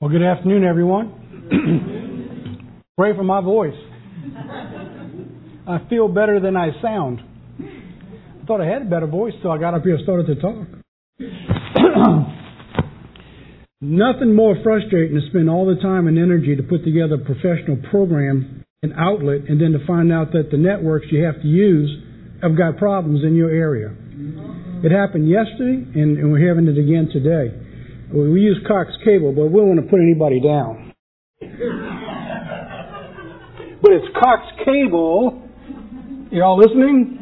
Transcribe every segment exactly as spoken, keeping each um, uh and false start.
Well, good afternoon, everyone. Pray for my voice. I feel better than I sound. I thought I had a better voice till I got up here and started to talk. Nothing more frustrating to spend all the time and energy to put together a professional program, an outlet, and then to find out that the networks you have to use have got problems in your area. It happened yesterday, and, and we're having it again today. We use Cox Cable, but we don't want to put anybody down. But it's Cox Cable. You all listening?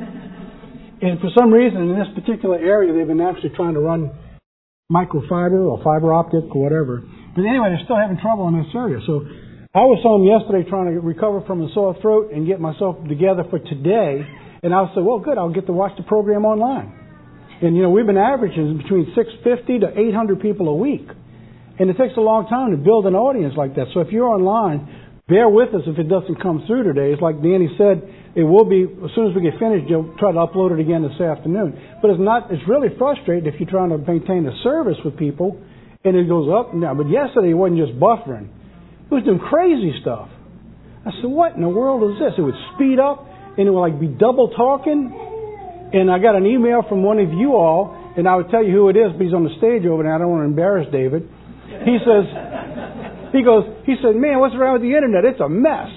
And for some reason, in this particular area, they've been actually trying to run microfiber or fiber optic or whatever. But anyway, they're still having trouble in this area. So I was home yesterday trying to recover from a sore throat and get myself together for today. And I said, well, good, I'll get to watch the program online. And, you know, we've been averaging between six hundred fifty to eight hundred people a week. And it takes a long time to build an audience like that. So if you're online, bear with us if it doesn't come through today. It's like Danny said, it will be, as soon as we get finished, you'll try to upload it again this afternoon. But it's not, it's really frustrating if you're trying to maintain a service with people and it goes up and down. But yesterday it wasn't just buffering. It was doing crazy stuff. I said, what in the world is this? It would speed up and it would like be double talking. And I got an email from one of you all, and I would tell you who it is, but he's on the stage over there. I don't want to embarrass David. He says, he goes, he said, man, what's wrong with the internet? It's a mess.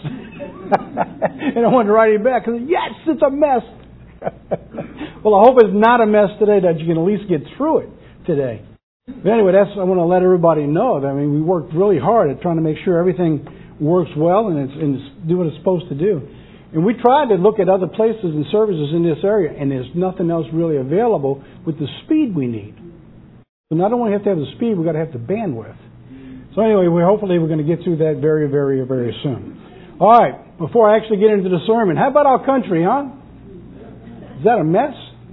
And I wanted to write him back. I said, yes, it's a mess. Well, I hope it's not a mess today, that you can at least get through it today. But anyway, that's, I want to let everybody know that, I mean, we worked really hard at trying to make sure everything works well and it's, and it's do what it's supposed to do. And we tried to look at other places and services in this area, and there's nothing else really available with the speed we need. So not only have to have the speed, we've got to have the bandwidth. So anyway, we hopefully we're going to get through that very, very, very soon. All right, before I actually get into the sermon, how about our country, huh? Is that a mess?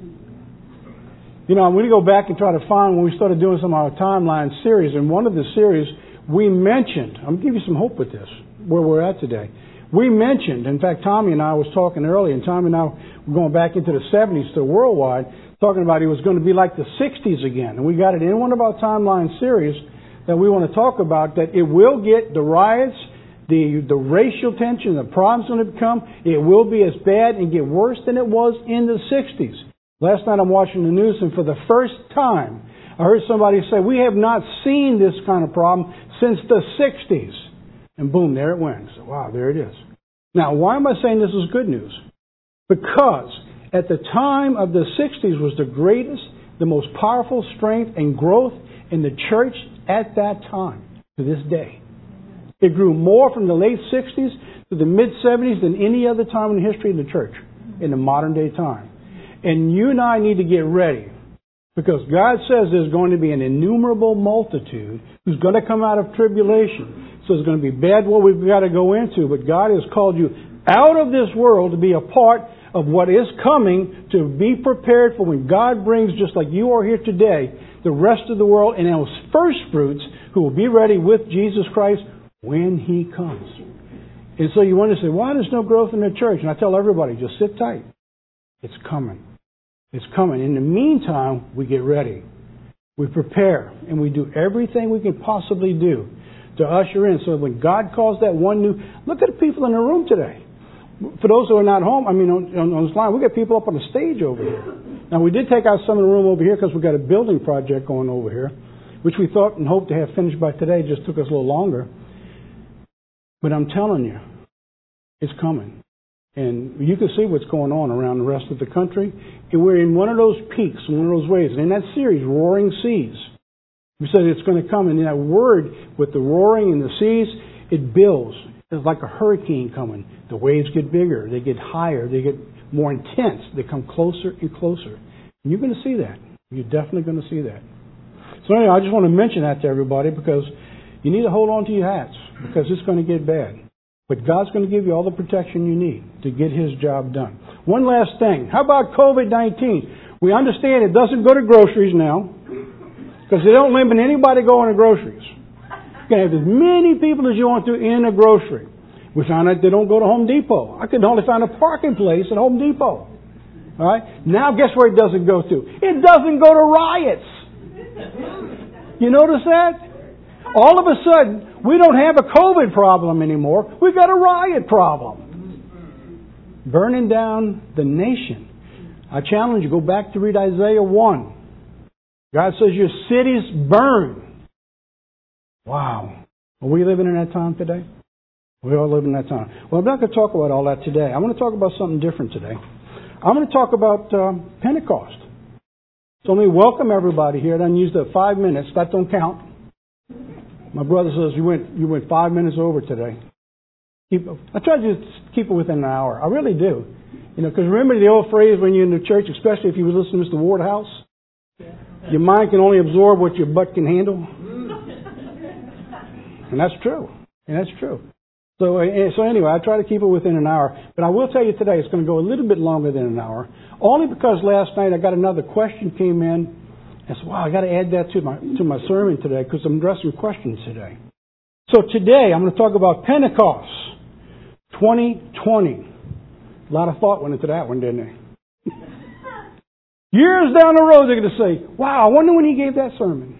You know, I'm going to go back and try to find when we started doing some of our timeline series, and one of the series we mentioned, I'm going to give you some hope with this, where we're at today. We mentioned, in fact, Tommy and I was talking earlier, and Tommy and I were going back into the seventies to worldwide, talking about it was going to be like the sixties again. And we got it in one of our timeline series that we want to talk about, that it will get the riots, the the racial tension, the problems going to become, it will be as bad and get worse than it was in the sixties. Last night I'm watching the news, and for the first time, I heard somebody say, we have not seen this kind of problem since the sixties. And boom, there it went. So, wow, there it is. Now, why am I saying this is good news? Because at the time of the sixties was the greatest, the most powerful strength and growth in the church at that time, to this day. It grew more from the late sixties to the mid-seventies than any other time in the history of the church, in the modern day time. And you and I need to get ready, because God says there's going to be an innumerable multitude who's going to come out of tribulation. So it's going to be bad what we've got to go into, but God has called you out of this world to be a part of what is coming, to be prepared for when God brings, just like you are here today, the rest of the world and those first fruits who will be ready with Jesus Christ when He comes. And so you want to say, why there's no growth in the church? And I tell everybody, just sit tight. It's coming. It's coming. In the meantime, we get ready. We prepare, and we do everything we can possibly do to usher in. So when God calls that one new... Look at the people in the room today. For those who are not home, I mean, on, on this line, we got people up on the stage over here. Now, we did take out some of the room over here because we've got a building project going over here, which we thought and hoped to have finished by today. It just took us a little longer. But I'm telling you, it's coming. And you can see what's going on around the rest of the country. And we're in one of those peaks, one of those waves. And in that series, Roaring Seas, we said it's going to come. And that word, with the roaring and the seas, it builds. It's like a hurricane coming. The waves get bigger. They get higher. They get more intense. They come closer and closer. And you're going to see that. You're definitely going to see that. So anyway, I just want to mention that to everybody, because you need to hold on to your hats, because it's going to get bad. But God's going to give you all the protection you need to get His job done. One last thing. How about covid nineteen? We understand it doesn't go to groceries now, because they don't limit anybody going to groceries. You can have as many people as you want to in a grocery. We found out they don't go to Home Depot. I could only find a parking place at Home Depot. All right? Now guess where it doesn't go to? It doesn't go to riots. You notice that? All of a sudden, we don't have a COVID problem anymore. We've got a riot problem. Burning down the nation. I challenge you, go back to read Isaiah one. God says your cities burn. Wow. Are we living in that time today? We all live in that time. Well, I'm not going to talk about all that today. I want to talk about something different today. I'm going to talk about uh, Pentecost. So let me welcome everybody here. I done used up five minutes. That don't count. My brother says you went you went five minutes over today. Keep, I try to just keep it within an hour. I really do. You know, because remember the old phrase when you're in the church, especially if you was listening to Mister Wardhouse, your mind can only absorb what your butt can handle. And that's true. And that's true. So, so anyway, I try to keep it within an hour. But I will tell you today, it's going to go a little bit longer than an hour. Only because last night I got another question came in. I said, wow, I got to add that to my to my sermon today because I'm addressing questions today. So today I'm going to talk about Pentecost twenty twenty. A lot of thought went into that one, didn't it? Years down the road, they're going to say, wow, I wonder when he gave that sermon.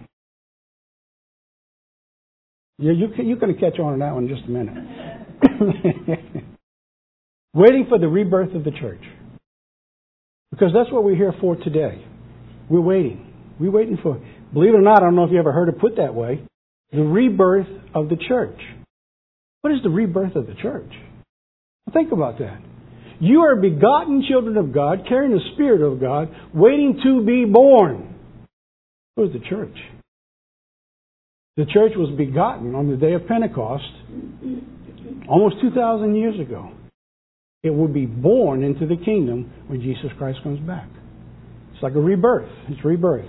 Yeah, you, you're going to catch on to that one in just a minute. Waiting for the rebirth of the church. Because that's what we're here for today. We're waiting. We're waiting for, believe it or not, I don't know if you ever heard it put that way, the rebirth of the church. What is the rebirth of the church? Think about that. You are begotten children of God, carrying the Spirit of God, waiting to be born. What is the church? The church was begotten on the day of Pentecost almost two thousand years ago. It will be born into the kingdom when Jesus Christ comes back. It's like a rebirth. It's rebirth.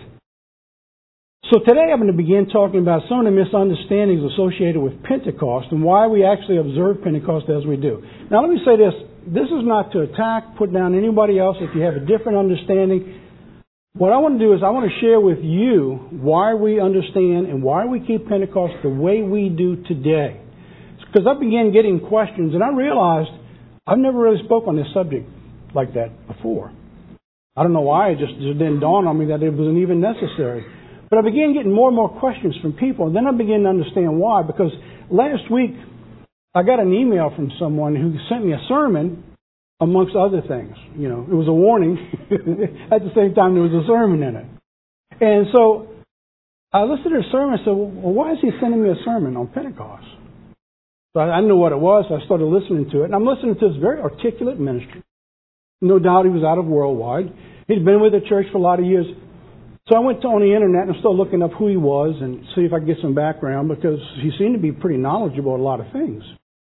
So today I'm going to begin talking about some of the misunderstandings associated with Pentecost and why we actually observe Pentecost as we do. Now let me say this. This is not to attack, put down anybody else if you have a different understanding. What I want to do is I want to share with you why we understand and why we keep Pentecost the way we do today. Because I began getting questions and I realized I've never really spoke on this subject like that before. I don't know why, it just, just didn't dawn on me that it wasn't even necessary. But I began getting more and more questions from people, and then I began to understand why. Because last week, I got an email from someone who sent me a sermon, amongst other things. You know, it was a warning. At the same time, there was a sermon in it. And so I listened to the sermon and said, well, why is he sending me a sermon on Pentecost? So I, I knew what it was, so I started listening to it. And I'm listening to this very articulate ministry. No doubt he was out of Worldwide. He'd been with the church for a lot of years. So I went on the internet and started looking up who he was and see if I could get some background because he seemed to be pretty knowledgeable about a lot of things.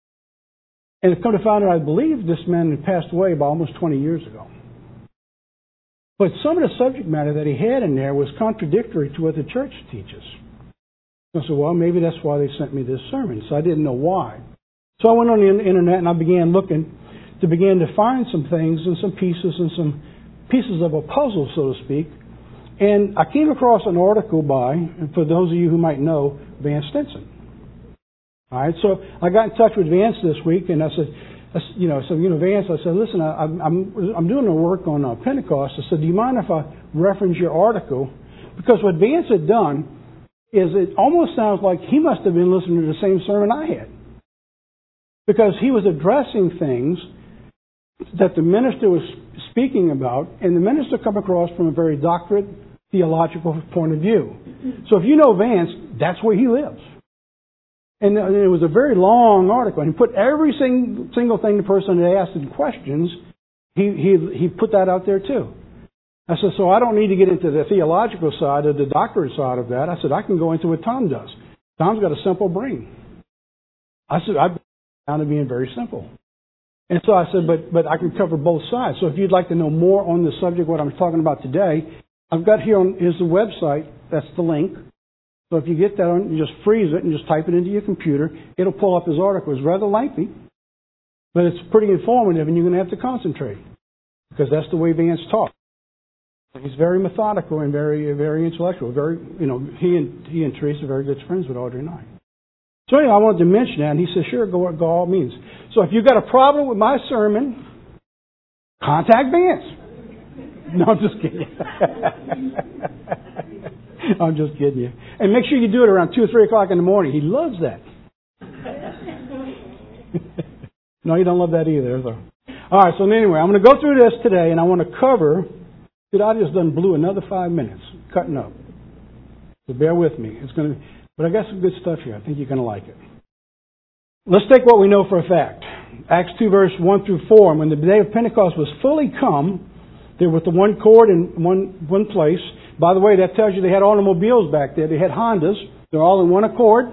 And come to find out, I believe this man had passed away about almost twenty years ago. But some of the subject matter that he had in there was contradictory to what the church teaches. I said, well, maybe that's why they sent me this sermon. So I didn't know why. So I went on the internet and I began looking to begin to find some things and some pieces and some pieces of a puzzle, so to speak. And I came across an article by, and for those of you who might know, Vance Stinson. All right, so I got in touch with Vance this week, and I said, I, you know, so you know, Vance, I said, listen, I, I'm I'm doing a work on uh, Pentecost. I said, do you mind if I reference your article? Because what Vance had done is it almost sounds like he must have been listening to the same sermon I had, because he was addressing things that the minister was speaking about, and the minister come across from a very doctorate, theological point of view. So if you know Vance, that's where he lives. And it was a very long article, and he put every sing, single thing the person had asked him questions, he, he, he put that out there too. I said, so I don't need to get into the theological side or the doctorate side of that. I said, I can go into what Tom does. Tom's got a simple brain. I said, I've found it being very simple. And so I said, but but I can cover both sides. So if you'd like to know more on the subject, what I'm talking about today, I've got here on is the website. That's the link. So if you get that on, you just freeze it and just type it into your computer. It'll pull up his article. It's rather lengthy, but it's pretty informative, and you're going to have to concentrate because that's the way Vance talks. He's very methodical and very very intellectual. Very, you know, he and he and Teresa are very good friends with Audrey and I. So anyway, I wanted to mention that, and he said, sure, go, go all means. So if you've got a problem with my sermon, contact Vance. No, I'm just kidding. I'm just kidding you. And make sure you do it around two or three o'clock in the morning. He loves that. No, you don't love that either. So. All right, so anyway, I'm going to go through this today, and I want to cover, dude, I just done blew another five minutes cutting up. So bear with me. It's going to, but I got some good stuff here. I think you're going to like it. Let's take what we know for a fact. Acts two, verse one through four. And when the day of Pentecost was fully come, they were with the one cord in one, one place. By the way, that tells you they had automobiles back there. They had Hondas. They're all in one accord.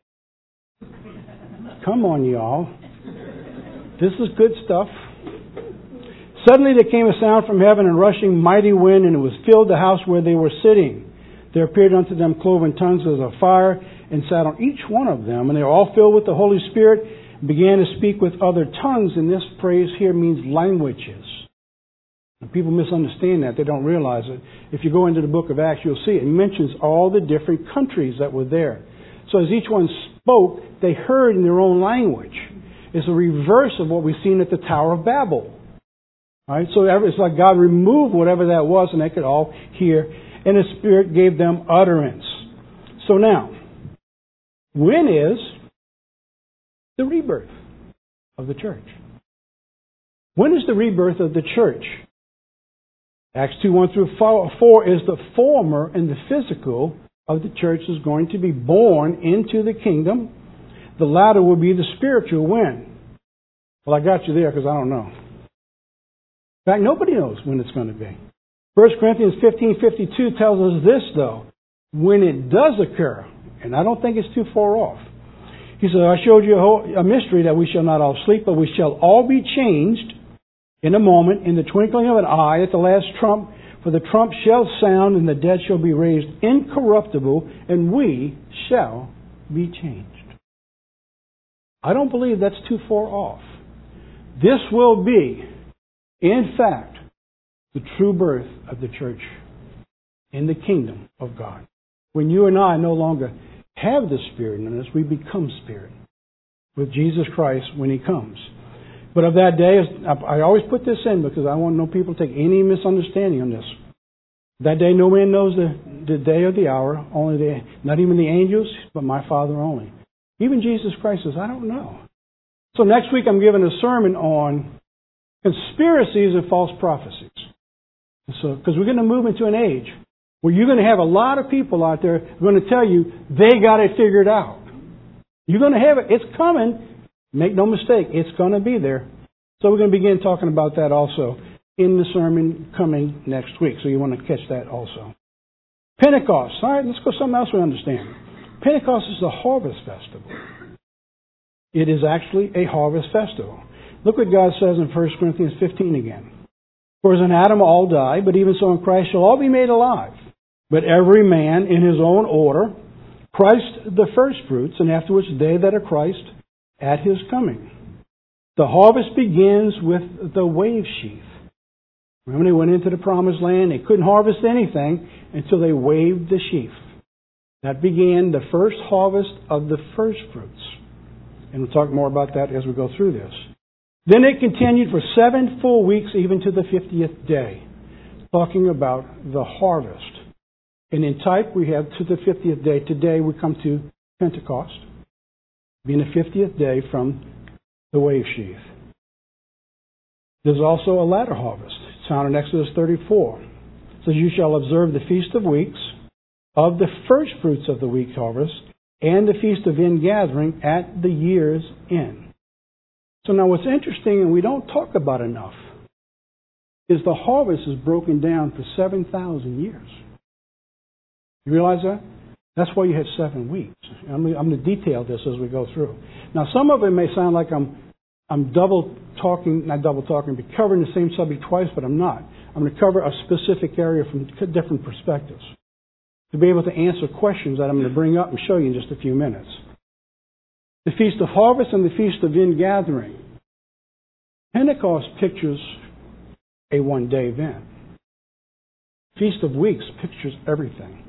Come on, y'all. This is good stuff. Suddenly there came a sound from heaven, and rushing mighty wind, and it was filled the house where they were sitting. There appeared unto them cloven tongues as of fire, and sat on each one of them. And they were all filled with the Holy Spirit, and began to speak with other tongues. And this phrase here means languages. And people misunderstand that. They don't realize it. If you go into the book of Acts, you'll see it. It mentions all the different countries that were there. So as each one spoke, they heard in their own language. It's a reverse of what we've seen at the Tower of Babel. All right, so it's like God removed whatever that was, and they could all hear. And the Spirit gave them utterance. So now, when is the rebirth of the church? When is the rebirth of the church? Acts two, one through four is the former and the physical of the church is going to be born into the kingdom. The latter will be the spiritual when? Well, I got you there because I don't know. In fact, nobody knows when it's going to be. First Corinthians fifteen fifty-two tells us this, though. When it does occur, and I don't think it's too far off. He said, I showed you a, whole, a mystery that we shall not all sleep, but we shall all be changed in a moment, in the twinkling of an eye, at the last trump. For the trump shall sound, and the dead shall be raised incorruptible, and we shall be changed. I don't believe that's too far off. This will be, in fact, the true birth of the church in the kingdom of God. When you and I no longer have the Spirit in us, we become Spirit with Jesus Christ when He comes. But of that day, I always put this in because I want no people to take any misunderstanding on this. That day no man knows the, the day or the hour, only the, not even the angels, but my Father only. Even Jesus Christ says, I don't know. So next week I'm giving a sermon on conspiracies and false prophecies. So, because we're going to move into an age where you're going to have a lot of people out there who are going to tell you they got it figured out. You're going to have it. It's coming. Make no mistake. It's going to be there. So we're going to begin talking about that also in the sermon coming next week. So you want to catch that also. Pentecost. All right, let's go something else we understand. Pentecost is a harvest festival. It is actually a harvest festival. Look what God says in First Corinthians fifteen again. For as in Adam all die, but even so in Christ shall all be made alive. But every man in his own order, Christ the firstfruits, and afterwards they that are Christ at His coming. The harvest begins with the wave sheaf. Remember, they went into the promised land. They couldn't harvest anything until they waved the sheaf. That began the first harvest of the firstfruits. And we'll talk more about that as we go through this. Then it continued for seven full weeks, even to the fiftieth day, talking about the harvest. And in type, we have to the fiftieth day. Today we come to Pentecost, being the fiftieth day from the wave sheaf. There's also a latter harvest. It's found in Exodus thirty-four. It says, you shall observe the Feast of Weeks, of the first fruits of the wheat harvest, and the Feast of Ingathering at the year's end. So now what's interesting, and we don't talk about enough, is the harvest is broken down for seven thousand years. You realize that? That's why you have seven weeks. I'm going to detail this as we go through. Now some of it may sound like I'm I'm double talking, not double talking, but covering the same subject twice, but I'm not. I'm going to cover a specific area from different perspectives to be able to answer questions that I'm going to bring up and show you in just a few minutes. The Feast of Harvest and the Feast of Ingathering. Pentecost pictures a one-day event. Feast of Weeks pictures everything.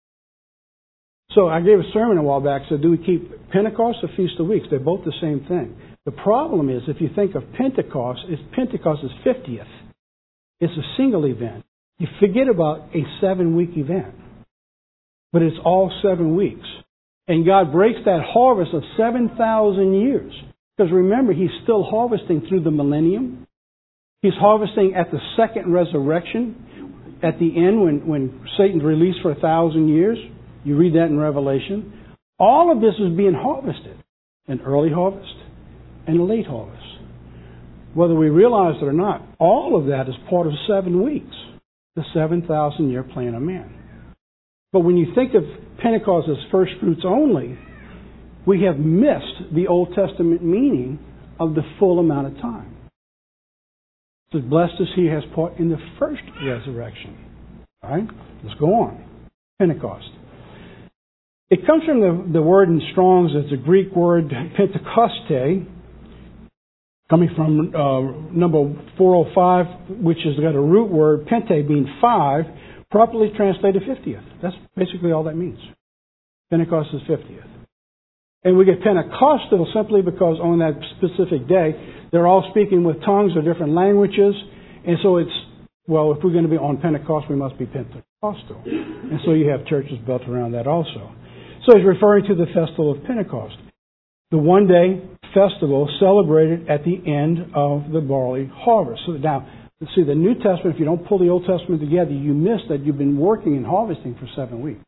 So I gave a sermon a while back, said, do we keep Pentecost or Feast of Weeks? They're both the same thing. The problem is, if you think of Pentecost, it's Pentecost is fiftieth. It's a single event. You forget about a seven-week event. but it's all seven weeks. And God breaks that harvest of seven thousand years. Because remember, He's still harvesting through the millennium. He's harvesting at the second resurrection, at the end when, when Satan's released for a thousand years. You read that in Revelation. All of this is being harvested. An early harvest and a late harvest. Whether we realize it or not, all of that is part of seven weeks. The seven thousand year plan of man. But when you think of Pentecost as first fruits only, we have missed the Old Testament meaning of the full amount of time. So blessed is he who has part in the first resurrection. All right? Let's go on. Pentecost. It comes from the, the word in Strong's, it's a Greek word, Pentecoste, coming from uh, number four oh five, which has got a root word, pente, being five, properly translated fiftieth. That's basically all that means. Pentecost is fiftieth. And we get Pentecostal simply because on that specific day, they're all speaking with tongues or different languages. And so it's, well, if we're going to be on Pentecost, we must be Pentecostal. And so you have churches built around that also. So he's referring to the festival of Pentecost. The one-day festival celebrated at the end of the barley harvest. So now, see, the New Testament, if you don't pull the Old Testament together, you miss that you've been working and harvesting for seven weeks.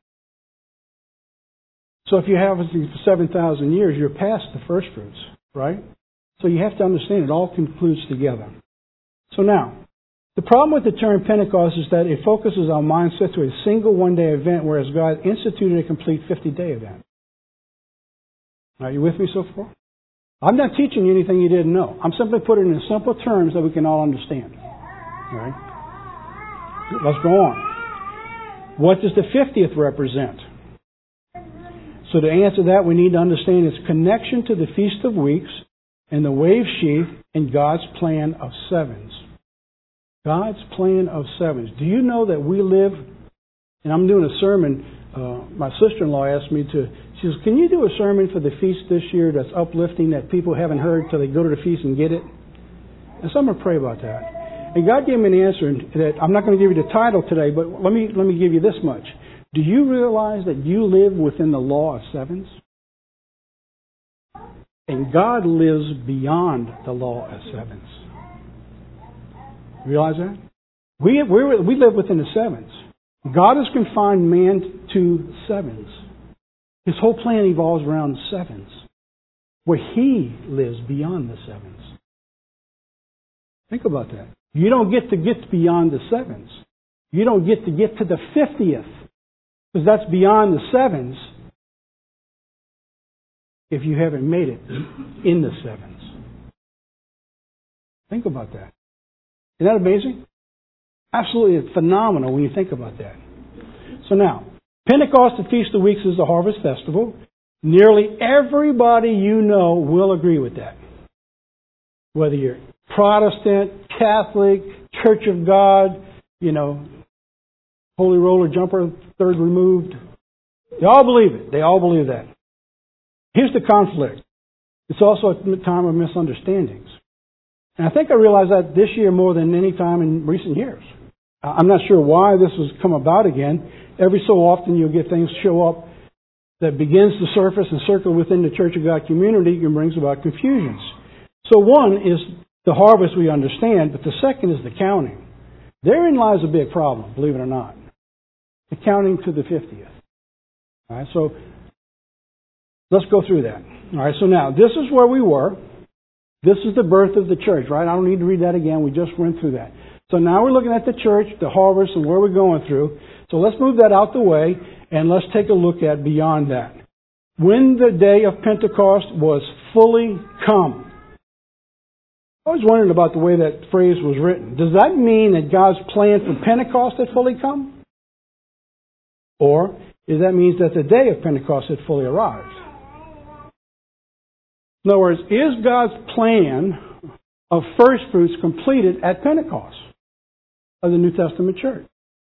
So if you're harvesting for seven thousand years, you're past the first fruits, right? So you have to understand it all concludes together. So now, the problem with the term Pentecost is that it focuses our mindset to a single one-day event, whereas God instituted a complete fifty-day event. Are you with me so far? I'm not teaching you anything you didn't know. I'm simply putting it in simple terms that we can all understand. All right? Let's go on. What does the fiftieth represent? So to answer that, we need to understand its connection to the Feast of Weeks and the wave sheaf and God's plan of sevens. God's plan of sevens. Do you know that we live, and I'm doing a sermon, uh, my sister-in-law asked me to, she says, can you do a sermon for the feast this year that's uplifting that people haven't heard till they go to the feast and get it? And so I'm going to pray about that. And God gave me an answer that I'm not going to give you the title today, but let me let me give you this much. Do you realize that you live within the law of sevens? And God lives beyond the law of sevens. Realize that? We we we live within the sevens. God has confined man to sevens. His whole plan evolves around sevens, where He lives beyond the sevens. Think about that. You don't get to get beyond the sevens. You don't get to get to the fiftieth, because that's beyond the sevens, if you haven't made it in the sevens. Think about that. Isn't that amazing? Absolutely phenomenal when you think about that. So now, Pentecost, the Feast of Weeks, is the harvest festival. Nearly everybody you know will agree with that. Whether you're Protestant, Catholic, Church of God, you know, Holy Roller Jumper, third removed. They all believe it. They all believe that. Here's the conflict. It's also a time of misunderstandings. And I think I realized that this year more than any time in recent years. I'm not sure why this has come about again. Every so often you'll get things show up that begins to surface and circle within the Church of God community and brings about confusions. So one is the harvest we understand, but the second is the counting. Therein lies a big problem, believe it or not. The counting to the fiftieth. All right, so let's go through that. All right, so now this is where we were. This is the birth of the church, right? I don't need to read that again. We just went through that. So now we're looking at the church, the harvest, and where we're going through. So let's move that out the way, and let's take a look at beyond that. When the day of Pentecost was fully come. I was wondering about the way that phrase was written. Does that mean that God's plan for Pentecost had fully come? Or does that mean that the day of Pentecost had fully arrived? In other words, is God's plan of first fruits completed at Pentecost of the New Testament church?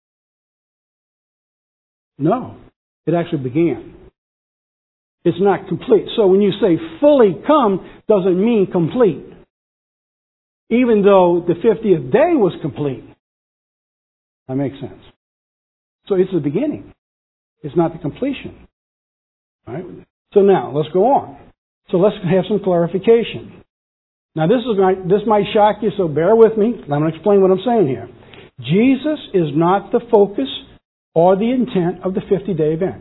No. It actually began. It's not complete. So when you say fully come, doesn't mean complete. Even though the fiftieth day was complete. That makes sense. So it's the beginning. It's not the completion. All right? So now, let's go on. So let's have some clarification. Now this is this might shock you, so bear with me. I'm going to explain what I'm saying here. Jesus is not the focus or the intent of the fifty-day event.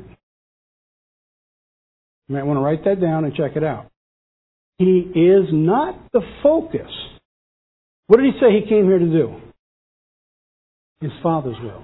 You might want to write that down and check it out. He is not the focus. What did he say he came here to do? His Father's will.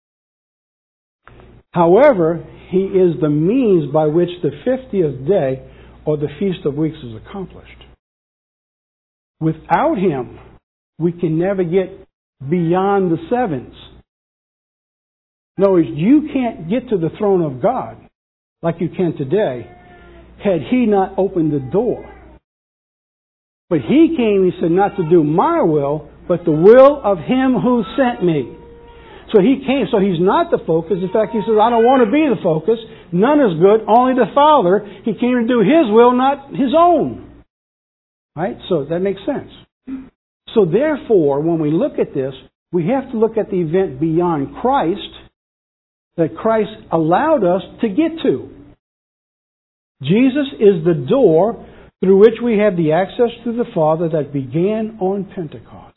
However, he is the means by which the fiftieth day or the Feast of Weeks is accomplished. Without him, we can never get beyond the sevens. In other words, you can't get to the throne of God like you can today had he not opened the door. But he came, he said, not to do my will, but the will of him who sent me. So he came, so he's not the focus. In fact, he says, I don't want to be the focus. None is good, only the Father. He came to do his will, not his own. Right? So that makes sense. So therefore, when we look at this, we have to look at the event beyond Christ that Christ allowed us to get to. Jesus is the door through which we have the access to the Father that began on Pentecost.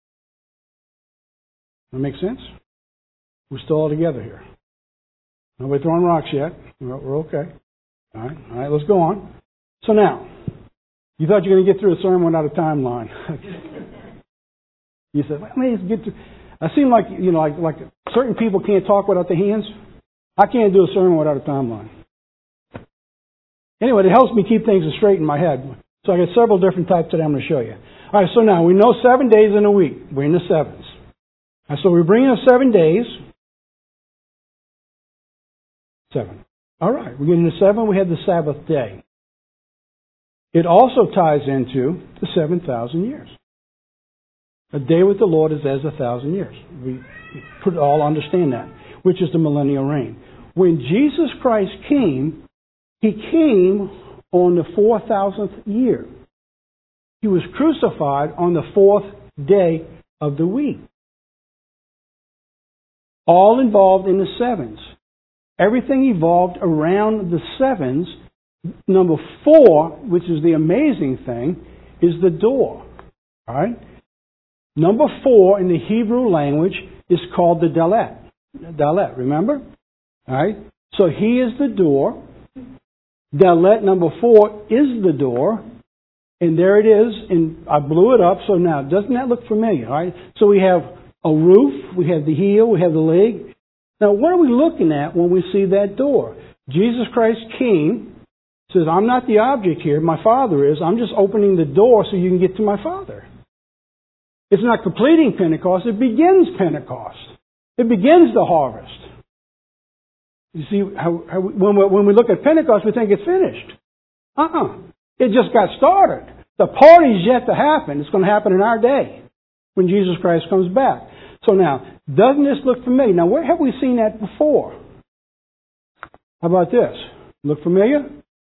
That make sense? We're still all together here. Nobody throwing rocks yet. We're, we're okay. All right, all right, let's go on. So now, you thought you were going to get through a sermon without a timeline. You said, well, let's get through. I seem like, you know, like, like certain people can't talk without their hands. I can't do a sermon without a timeline. Anyway, it helps me keep things straight in my head. So I got several different types that I'm going to show you. All right, so now we know seven days in a week. We're in the sevens. And so we bring in seven days. Seven. All right, we get into seven. We have the Sabbath day. It also ties into the seven thousand years. A day with the Lord is as a thousand years. We all understand that, which is the millennial reign. When Jesus Christ came, He came on the four thousandth year. He was crucified on the fourth day of the week. All involved in the sevens. Everything evolved around the sevens. Number four, which is the amazing thing, is the door. All right? Number four in the Hebrew language is called the Dalet. Dalet, remember? All right? So He is the door. Dalet number four is the door. And there it is. And I blew it up. So now, doesn't that look familiar? All right? So we have a roof. We have the heel. We have the leg. Now, what are we looking at when we see that door? Jesus Christ came, says, I'm not the object here. My Father is. I'm just opening the door so you can get to my Father. It's not completing Pentecost. It begins Pentecost. It begins the harvest. You see, how, how when, we, when we look at Pentecost, we think it's finished. Uh-uh. It just got started. The party's yet to happen. It's going to happen in our day when Jesus Christ comes back. So now, doesn't this look familiar? Now, where have we seen that before? How about this? Look familiar?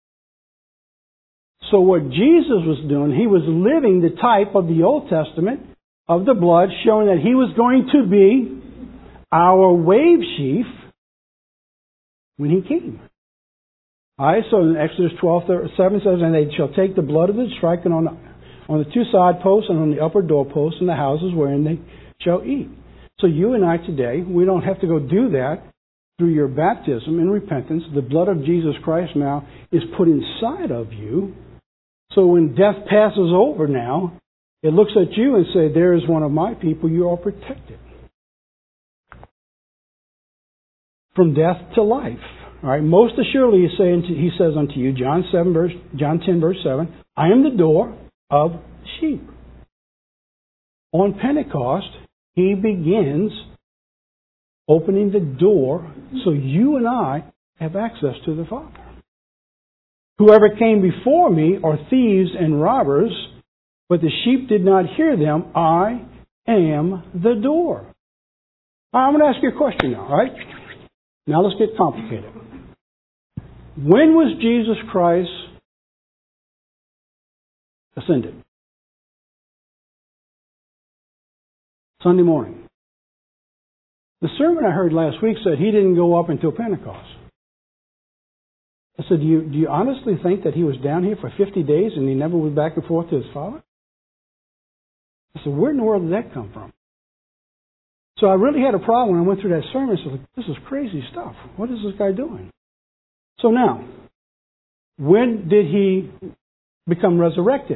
So what Jesus was doing, He was living the type of the Old Testament of the blood, showing that He was going to be our wave sheaf when He came. Alright, so in Exodus twelve, seven says, and they shall take the blood of the striking on the, on the two side posts and on the upper doorposts in the houses wherein they shall eat. So you and I today, we don't have to go do that through your baptism and repentance. The blood of Jesus Christ now is put inside of you. So when death passes over now, it looks at you and says, there is one of my people, you are protected. From death to life. All right. Most assuredly, he, say unto, he says unto you, John seven, verse, John ten, verse seven, I am the door of sheep. On Pentecost, He begins opening the door so you and I have access to the Father. Whoever came before me are thieves and robbers, but the sheep did not hear them. I am the door. I'm going to ask you a question now, all right? Now let's get complicated. When was Jesus Christ ascended? Sunday morning. The sermon I heard last week said He didn't go up until Pentecost. I said, do you, do you honestly think that he was down here for fifty days and he never went back and forth to his father? I said, where in the world did that come from? So I really had a problem when I went through that sermon. I said, this is crazy stuff. What is this guy doing? So now, when did he become resurrected?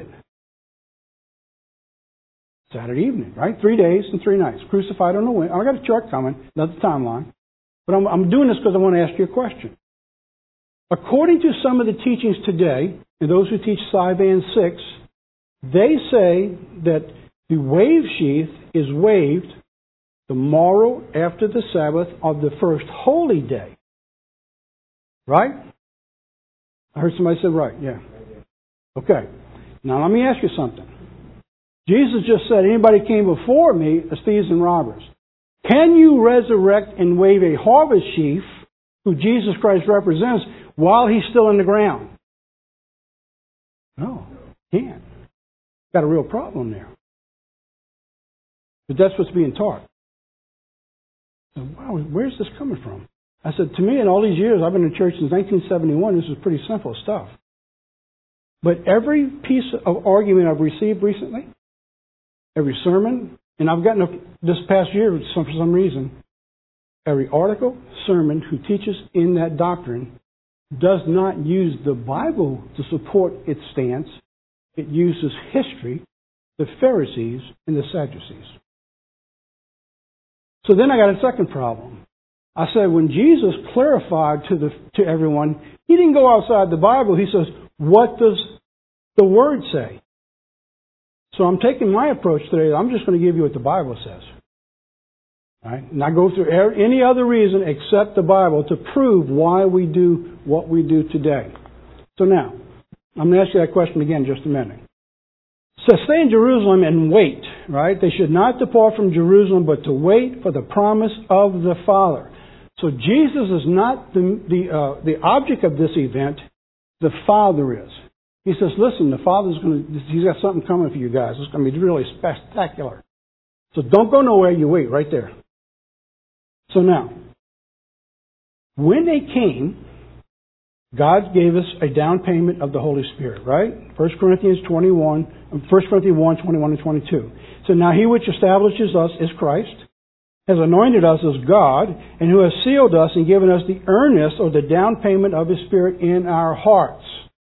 Saturday evening, right? Three days and three nights. Crucified on the wind. I got a chart coming, another timeline. But I'm, I'm doing this because I want to ask you a question. According to some of the teachings today, and those who teach Sivan six, they say that the wave sheath is waved the morrow after the Sabbath of the first holy day. Right? I heard somebody say right, yeah. Okay. Now let me ask you something. Jesus just said, anybody came before me as thieves and robbers. Can you resurrect and wave a harvest sheaf, who Jesus Christ represents, while he's still in the ground? No, can't. Got a real problem there. But that's what's being taught. So, wow, where's this coming from? I said, to me, in all these years, I've been in church since nineteen seventy-one, this is pretty simple stuff. But every piece of argument I've received recently, every sermon, and I've gotten a, this past year for some reason, every article, sermon who teaches in that doctrine does not use the Bible to support its stance. It uses history, the Pharisees, and the Sadducees. So then I got a second problem. I said, when Jesus clarified to the to everyone, he didn't go outside the Bible. He says, what does the Word say? So I'm taking my approach today. I'm just going to give you what the Bible says. All right? And I go through any other reason except the Bible to prove why we do what we do today. So now, I'm going to ask you that question again in just a minute. So stay in Jerusalem and wait, right? They should not depart from Jerusalem, but to wait for the promise of the Father. So Jesus is not the the, uh, the object of this event. The Father is. He says, listen, the Father's going to, he's got something coming for you guys. It's going to be really spectacular. So don't go nowhere, you wait right there. So now, when they came, God gave us a down payment of the Holy Spirit, right? First Corinthians twenty-one, First Corinthians one, twenty-one and twenty-two. So now he which establishes us is Christ, has anointed us as God, and who has sealed us and given us the earnest or the down payment of His Spirit in our hearts.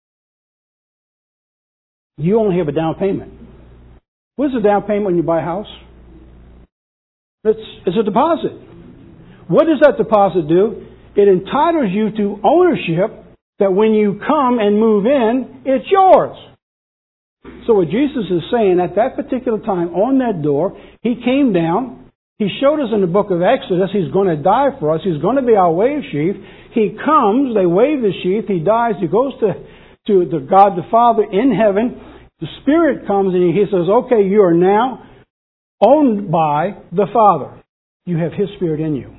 You only have a down payment. What is a down payment when you buy a house? It's, it's a deposit. What does that deposit do? It entitles you to ownership that when you come and move in, it's yours. So what Jesus is saying, at that particular time on that door, He came down. He showed us in the book of Exodus He's going to die for us. He's going to be our wave sheaf. He comes, they wave the sheath, He dies, He goes to, to the God the Father in heaven. The Spirit comes and He says, okay, you are now owned by the Father. You have His Spirit in you.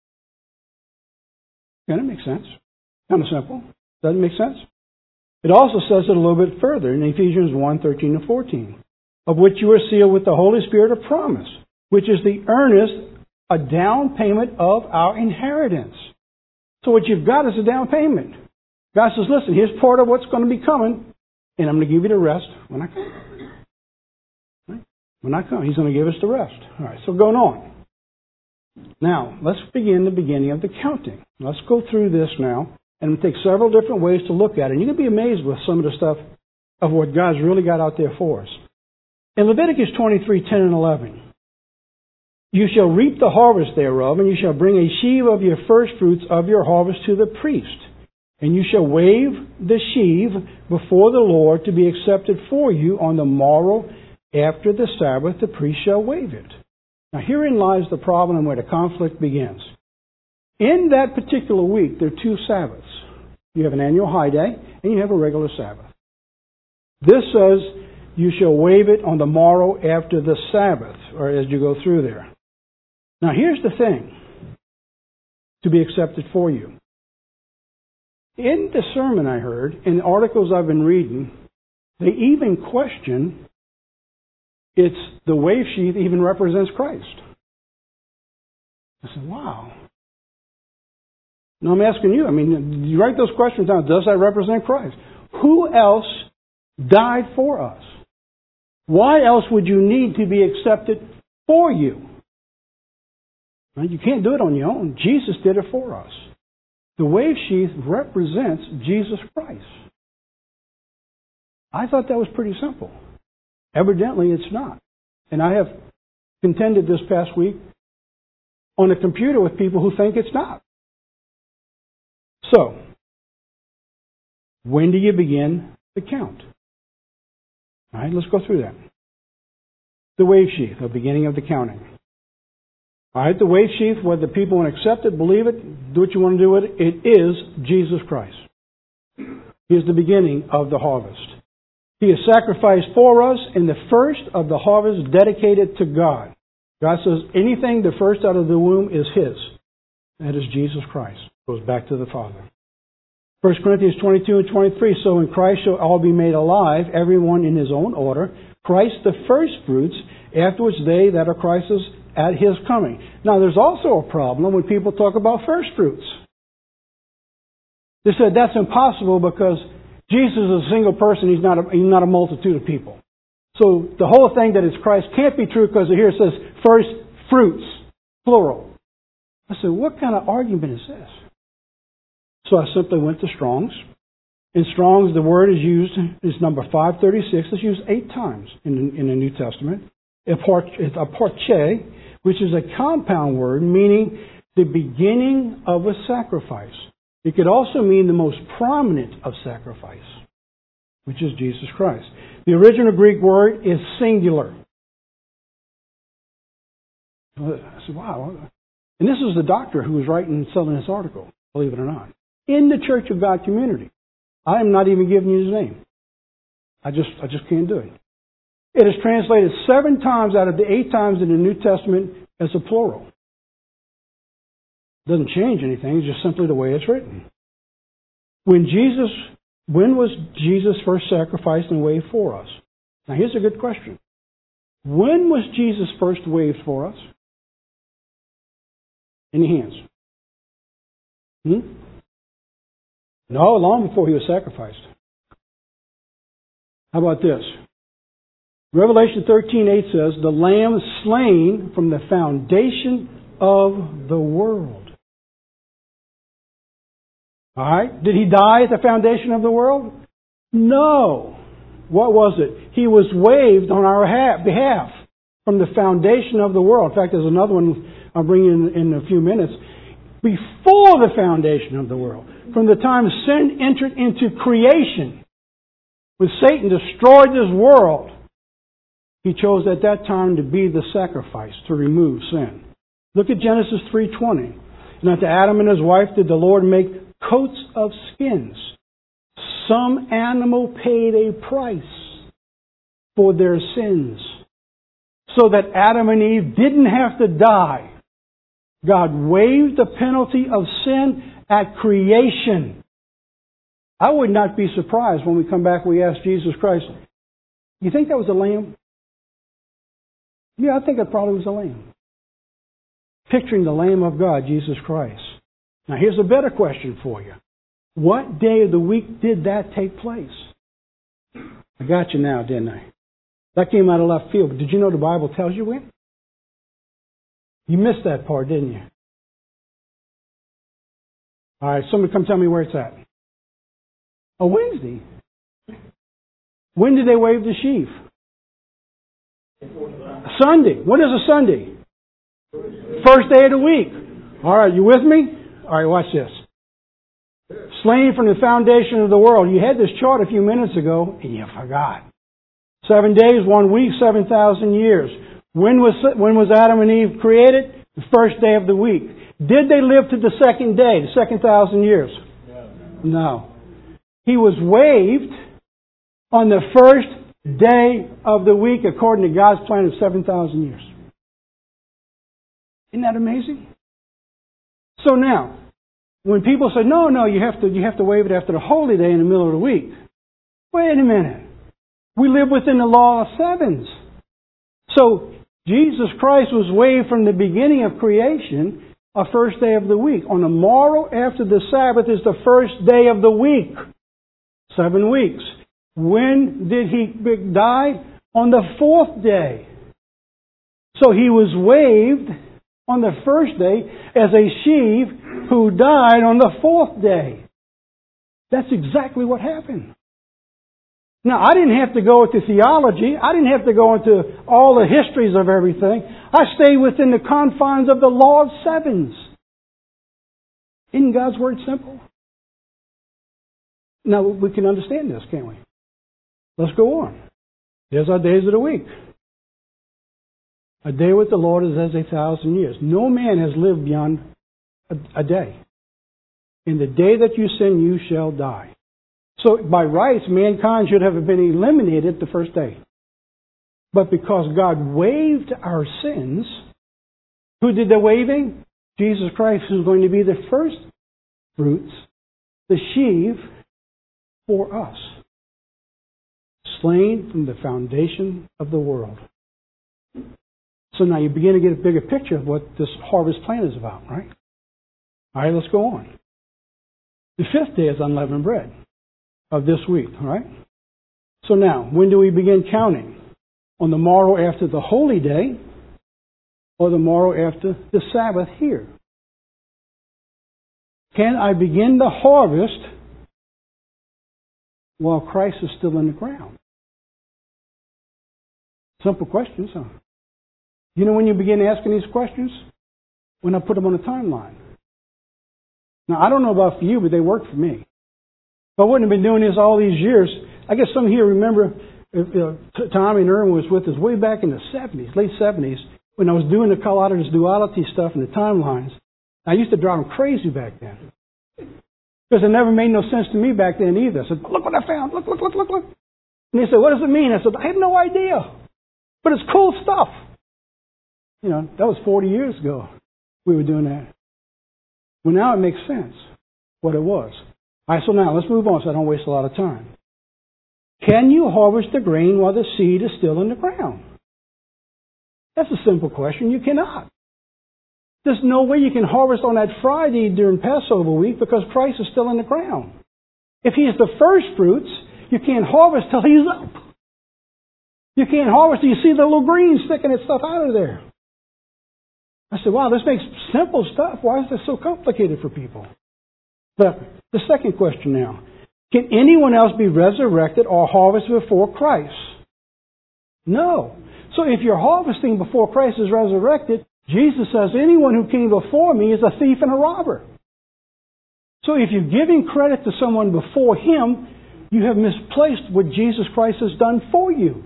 Doesn't it make sense? Kind of simple. Doesn't it make sense? It also says it a little bit further in Ephesians one, thirteen and fourteen. Of which you are sealed with the Holy Spirit of promise, which is the earnest, a down payment of our inheritance. So what you've got is a down payment. God says, listen, here's part of what's going to be coming, and I'm going to give you the rest when I come. Right? When I come, He's going to give us the rest. All right, so going on. Now, let's begin the beginning of the counting. Let's go through this now and take several different ways to look at it. And you're going to be amazed with some of the stuff of what God's really got out there for us. In Leviticus twenty-three, ten and eleven, you shall reap the harvest thereof, and you shall bring a sheave of your first fruits of your harvest to the priest. And you shall wave the sheave before the Lord to be accepted for you on the morrow after the Sabbath. The priest shall wave it. Now herein lies the problem and where the conflict begins. In that particular week, there are two Sabbaths. You have an annual high day, and you have a regular Sabbath. This says, you shall wave it on the morrow after the Sabbath, or as you go through there. Now here's the thing, to be accepted for you. In the sermon I heard, in the articles I've been reading, they even question it's the wave sheath even represents Christ. I said, wow. Now I'm asking you, I mean, you write those questions down. Does that represent Christ? Who else died for us? Why else would you need to be accepted for you? Well, you can't do it on your own. Jesus did it for us. The wave sheath represents Jesus Christ. I thought that was pretty simple. Evidently, it's not. And I have contended this past week on a computer with people who think it's not. So, when do you begin the count? All right, let's go through that. The wave sheath, the beginning of the counting. All right, the wave sheath, whether people want to accept it, believe it, do what you want to do with it, it is Jesus Christ. He is the beginning of the harvest. He is sacrificed for us in the first of the harvest dedicated to God. God says anything the first out of the womb is His. That is Jesus Christ. Goes back to the Father. First Corinthians twenty-two and twenty-three, so in Christ shall all be made alive, everyone in his own order. Christ the first fruits, afterwards they that are Christ's at His coming. Now there's also a problem when people talk about first fruits. They said that's impossible because Jesus is a single person, He's not a, he's not a multitude of people. So the whole thing that it's Christ can't be true because here it says first fruits, plural. I said, what kind of argument is this? So I simply went to Strong's. In Strong's, the word is used, is number five thirty-six. It's used eight times in, in the New Testament. Aparche, which is a compound word meaning the beginning of a sacrifice. It could also mean the most prominent of sacrifice, which is Jesus Christ. The original Greek word is singular. I said, wow. And this is the doctor who was writing and selling this article, believe it or not. In the Church of God community. I am not even giving you his name. I just, I just can't do it. It is translated seven times out of the eight times in the New Testament as a plural. It doesn't change anything, it's just simply the way it's written. When Jesus, when was Jesus first sacrificed and waived for us? Now here's a good question. When was Jesus first waived for us? Any hands? Hmm? No, long before He was sacrificed. How about this? Revelation thirteen eight says, the Lamb slain from the foundation of the world. Alright? Did He die at the foundation of the world? No. What was it? He was waived on our behalf from the foundation of the world. In fact, there's another one I'll bring in in a few minutes. Before the foundation of the world. From the time sin entered into creation, when Satan destroyed this world, He chose at that time to be the sacrifice to remove sin. Look at Genesis three twenty. And unto Adam and his wife did the Lord make coats of skins. Some animal paid a price for their sins, so that Adam and Eve didn't have to die. God waived the penalty of sin at creation. I would not be surprised when we come back we ask Jesus Christ, you think that was a lamb? Yeah, I think it probably was a lamb. Picturing the Lamb of God, Jesus Christ. Now here's a better question for you. What day of the week did that take place? I got you now, didn't I? That came out of left field, but did you know the Bible tells you when? You missed that part, didn't you? All right, somebody come tell me where it's at. A Wednesday. When did they wave the sheaf? Sunday. When is a Sunday? First day of the week. All right, you with me? All right, watch this. Slain from the foundation of the world. You had this chart a few minutes ago, and you forgot. Seven days, one week, seven thousand years. When was when was Adam and Eve created? The first day of the week. Did they live to the second day, the second thousand years? No. He was waived on the first day of the week according to God's plan of seven thousand years. Isn't that amazing? So now, when people say, no, no, you have to you have to waive it after the holy day in the middle of the week. Wait a minute. We live within the law of sevens. So Jesus Christ was waived from the beginning of creation a first day of the week. On the morrow after the Sabbath is the first day of the week. Seven weeks. When did he die? On the fourth day. So he was waived on the first day as a sheaf who died on the fourth day. That's exactly what happened. Now, I didn't have to go into theology. I didn't have to go into all the histories of everything. I stayed within the confines of the law of sevens. Isn't God's Word simple? Now, we can understand this, can't we? Let's go on. There's our days of the week. A day with the Lord is as a thousand years. No man has lived beyond a, a day. In the day that you sin, you shall die. So by rights, mankind should have been eliminated the first day. But because God waived our sins, who did the waiving? Jesus Christ, who's going to be the first fruits, the sheaf for us. Slain from the foundation of the world. So now you begin to get a bigger picture of what this harvest plan is about, right? All right, let's go on. The fifth day is unleavened bread of this week, all right? So now, when do we begin counting? On the morrow after the holy day or the morrow after the Sabbath here? Can I begin the harvest while Christ is still in the ground? Simple questions, huh? You know when you begin asking these questions? When I put them on a timeline. Now, I don't know about for you, but they work for me. If I wouldn't have been doing this all these years, I guess some here remember if, uh, Tommy and Irwin was with us way back in the seventies, late seventies, when I was doing the Collider's duality stuff and the timelines. I used to drive them crazy back then. Because it never made no sense to me back then either. I said, look what I found. Look, look, look, look, look. And they said, what does it mean? I said, I have no idea. But it's cool stuff. You know, that was forty years ago we were doing that. Well, now it makes sense what it was. All right, so now let's move on so I don't waste a lot of time. Can you harvest the grain while the seed is still in the ground? That's a simple question. You cannot. There's no way you can harvest on that Friday during Passover week because Christ is still in the ground. If He's the first fruits, you can't harvest till He's up. You can't harvest till you see the little green sticking its stuff out of there. I said, wow, this makes simple stuff. Why is this so complicated for people? But the second question now. Can anyone else be resurrected or harvested before Christ? No. So if you're harvesting before Christ is resurrected, Jesus says anyone who came before me is a thief and a robber. So if you're giving credit to someone before Him, you have misplaced what Jesus Christ has done for you.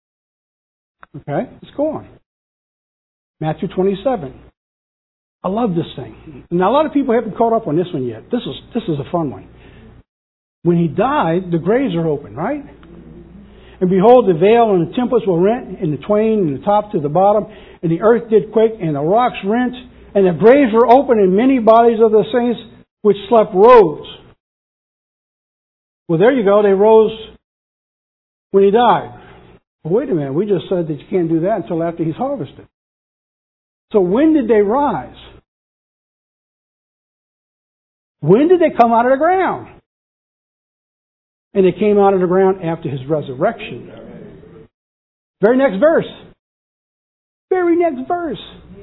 Okay, let's go on. Matthew twenty-seven. I love this thing. Now, a lot of people haven't caught up on this one yet. This is this is a fun one. When He died, the graves are open, right? And behold, the veil and the temples were rent in the twain, and the top to the bottom, and the earth did quake, and the rocks rent, and the graves were open, and many bodies of the saints which slept rose. Well, there you go. They rose when He died. Well, wait a minute. We just said that you can't do that until after He's harvested. So when did they rise? When did they come out of the ground? And they came out of the ground after His resurrection. Very next verse. Very next verse.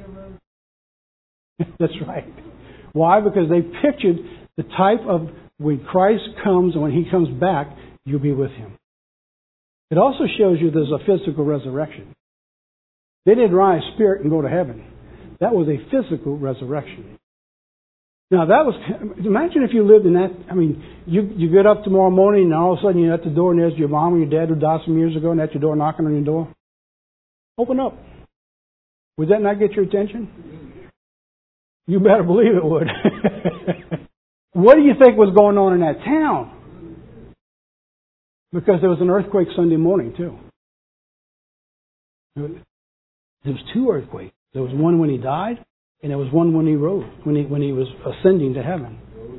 That's right. Why? Because they pictured the type of when Christ comes and when He comes back, you'll be with Him. It also shows you there's a physical resurrection. They didn't rise spirit and go to heaven. That was a physical resurrection. Now that was, imagine if you lived in that, I mean, you you get up tomorrow morning and all of a sudden you're at the door and there's your mom or your dad who died some years ago and at your door knocking on your door. Open up. Would that not get your attention? You better believe it would. What do you think was going on in that town? Because there was an earthquake Sunday morning too. There was two earthquakes. There was one when He died, and there was one when He rose, when He when He was ascending to heaven.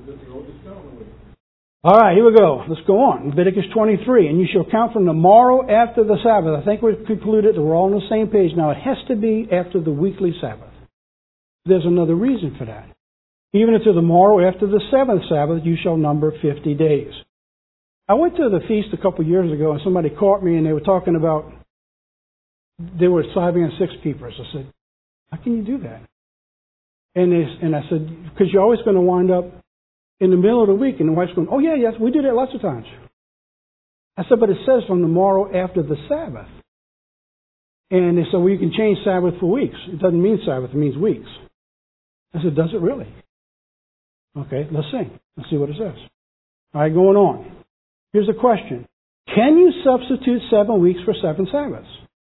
All right, here we go. Let's go on. Leviticus twenty-three. And you shall count from the morrow after the Sabbath. I think we've concluded that we're all on the same page now. It has to be after the weekly Sabbath. there's another reason for that. Even until the morrow after the seventh Sabbath, you shall number fifty days. I went to the feast a couple of years ago, and somebody caught me, and they were talking about, they were Sabian six keepers. I said, how can you do that? And they, and I said, because you're always going to wind up in the middle of the week. And the wife's going, oh yeah, yes, we do that lots of times. I said, but it says from the morrow after the Sabbath. And they said, well, you can change Sabbath for weeks. It doesn't mean Sabbath, it means weeks. I said, does it really? Okay, let's see. Let's see what it says. All right, going on. Here's a question. Can you substitute seven weeks for seven Sabbaths?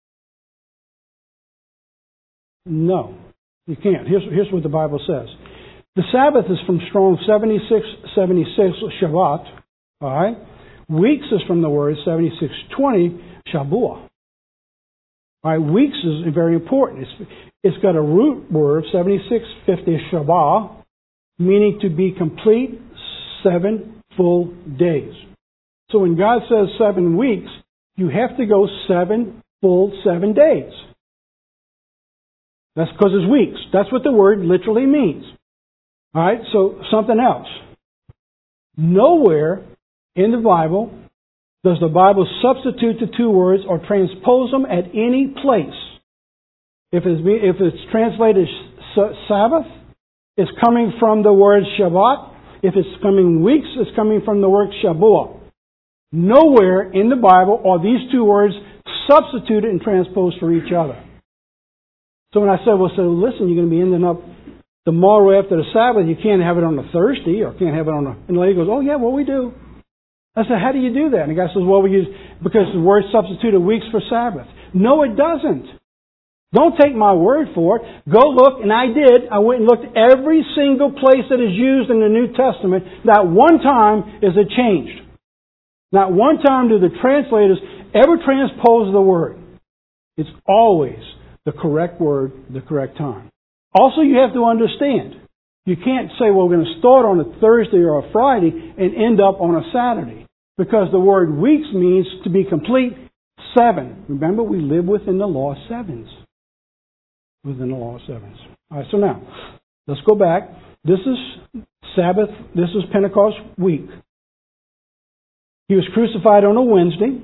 No, you can't. Here's, here's what the Bible says. The Sabbath is from Strong seventy-six seventy-six, Shabbat. All right? Weeks is from the word seventy-six twenty, Shabuah. All right, weeks is very important. It's, it's got a root word, seventy-six fifty, Shabbat, meaning to be complete seven full days. So when God says seven weeks, you have to go seven full seven days. That's because it's weeks. That's what the word literally means. All right, so something else. Nowhere in the Bible does the Bible substitute the two words or transpose them at any place. If it's, if it's translated Sabbath, it's coming from the word Shabbat. If it's coming weeks, it's coming from the word Shabuah. Nowhere in the Bible are these two words substituted and transposed for each other. So when I said, well, so listen, you're going to be ending up the morrow after the Sabbath, you can't have it on a Thursday or can't have it on a... And the lady goes, oh yeah, well we do. I said, how do you do that? And the guy says, well, we use... Because the word substituted weeks for Sabbath. No, it doesn't. Don't take my word for it. Go look, and I did. I went and looked every single place that is used in the New Testament. Not one time is it changed. Not one time do the translators ever transpose the word. It's always the correct word, the correct time. Also, you have to understand, you can't say, well, we're going to start on a Thursday or a Friday and end up on a Saturday. Because the word weeks means to be complete seven. Remember, we live within the law of sevens. Within the law of sevens. All right, so now, let's go back. This is Sabbath. This is Pentecost week. He was crucified on a Wednesday.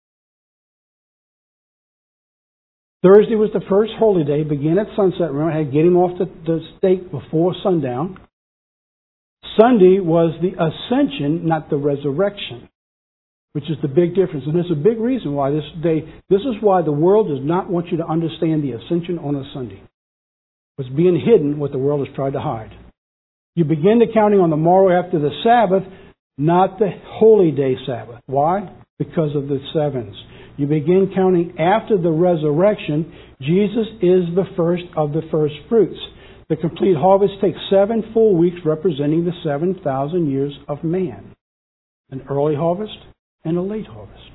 Thursday was the first holy day, began at sunset. Remember, I had to get him off the, the stake before sundown. Sunday was the ascension, not the resurrection, which is the big difference. And there's a big reason why this day, this is why the world does not want you to understand the ascension on a Sunday. It's being hidden what the world has tried to hide. You begin the counting on the morrow after the Sabbath, not the holy day Sabbath. Why? Because of the sevens. You begin counting after the resurrection. Jesus is the first of the first fruits. The complete harvest takes seven full weeks representing the seven thousand years of man. An early harvest and a late harvest.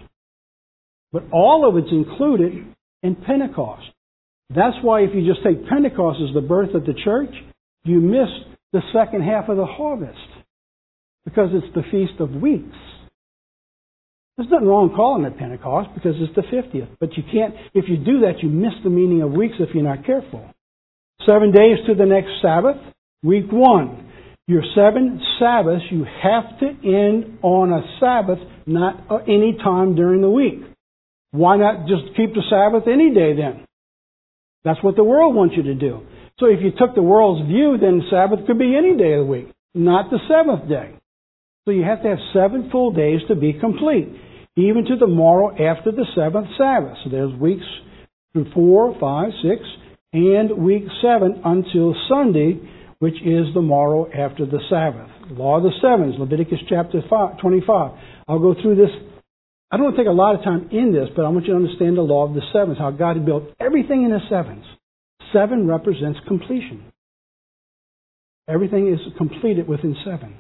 But all of it's included in Pentecost. That's why if you just take Pentecost as the birth of the church, you miss the second half of the harvest. Because it's the Feast of Weeks. There's nothing wrong calling it Pentecost because it's the fiftieth. But you can't, if you do that, you miss the meaning of weeks if you're not careful. Seven days to the next Sabbath. Week one. Your seven Sabbaths, you have to end on a Sabbath, not any time during the week. Why not just keep the Sabbath any day then? That's what the world wants you to do. So if you took the world's view, then Sabbath could be any day of the week, not the seventh day. So you have to have seven full days to be complete, even to the morrow after the seventh Sabbath. So there's weeks through four, five, six, and week seven until Sunday, which is the morrow after the Sabbath. Law of the Sevens, Leviticus chapter twenty-five. I'll go through this. I don't want to take a lot of time in this, but I want you to understand the law of the sevens, how God had built everything in the sevens. Seven represents completion. Everything is completed within seven.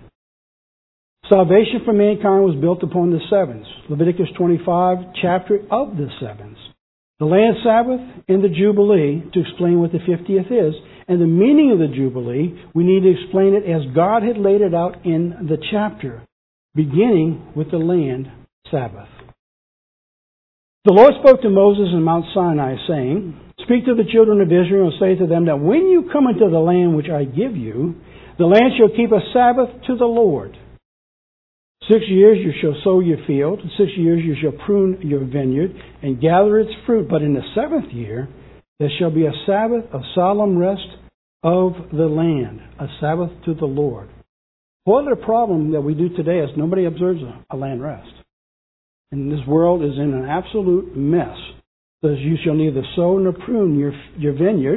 Salvation for mankind was built upon the sevens. Leviticus twenty-five, chapter of the sevens. The land Sabbath and the Jubilee, to explain what the fiftieth is, and the meaning of the Jubilee, we need to explain it as God had laid it out in the chapter, beginning with the land Sabbath. The Lord spoke to Moses on Mount Sinai, saying, Speak to the children of Israel and say to them that when you come into the land which I give you, the land shall keep a Sabbath to the Lord. Six years you shall sow your field, six years you shall prune your vineyard and gather its fruit. But in the seventh year there shall be a Sabbath of solemn rest of the land, a Sabbath to the Lord. One of the problem that we do today is nobody observes a, a land rest. And this world is in an absolute mess. Says you shall neither sow nor prune your your vineyard,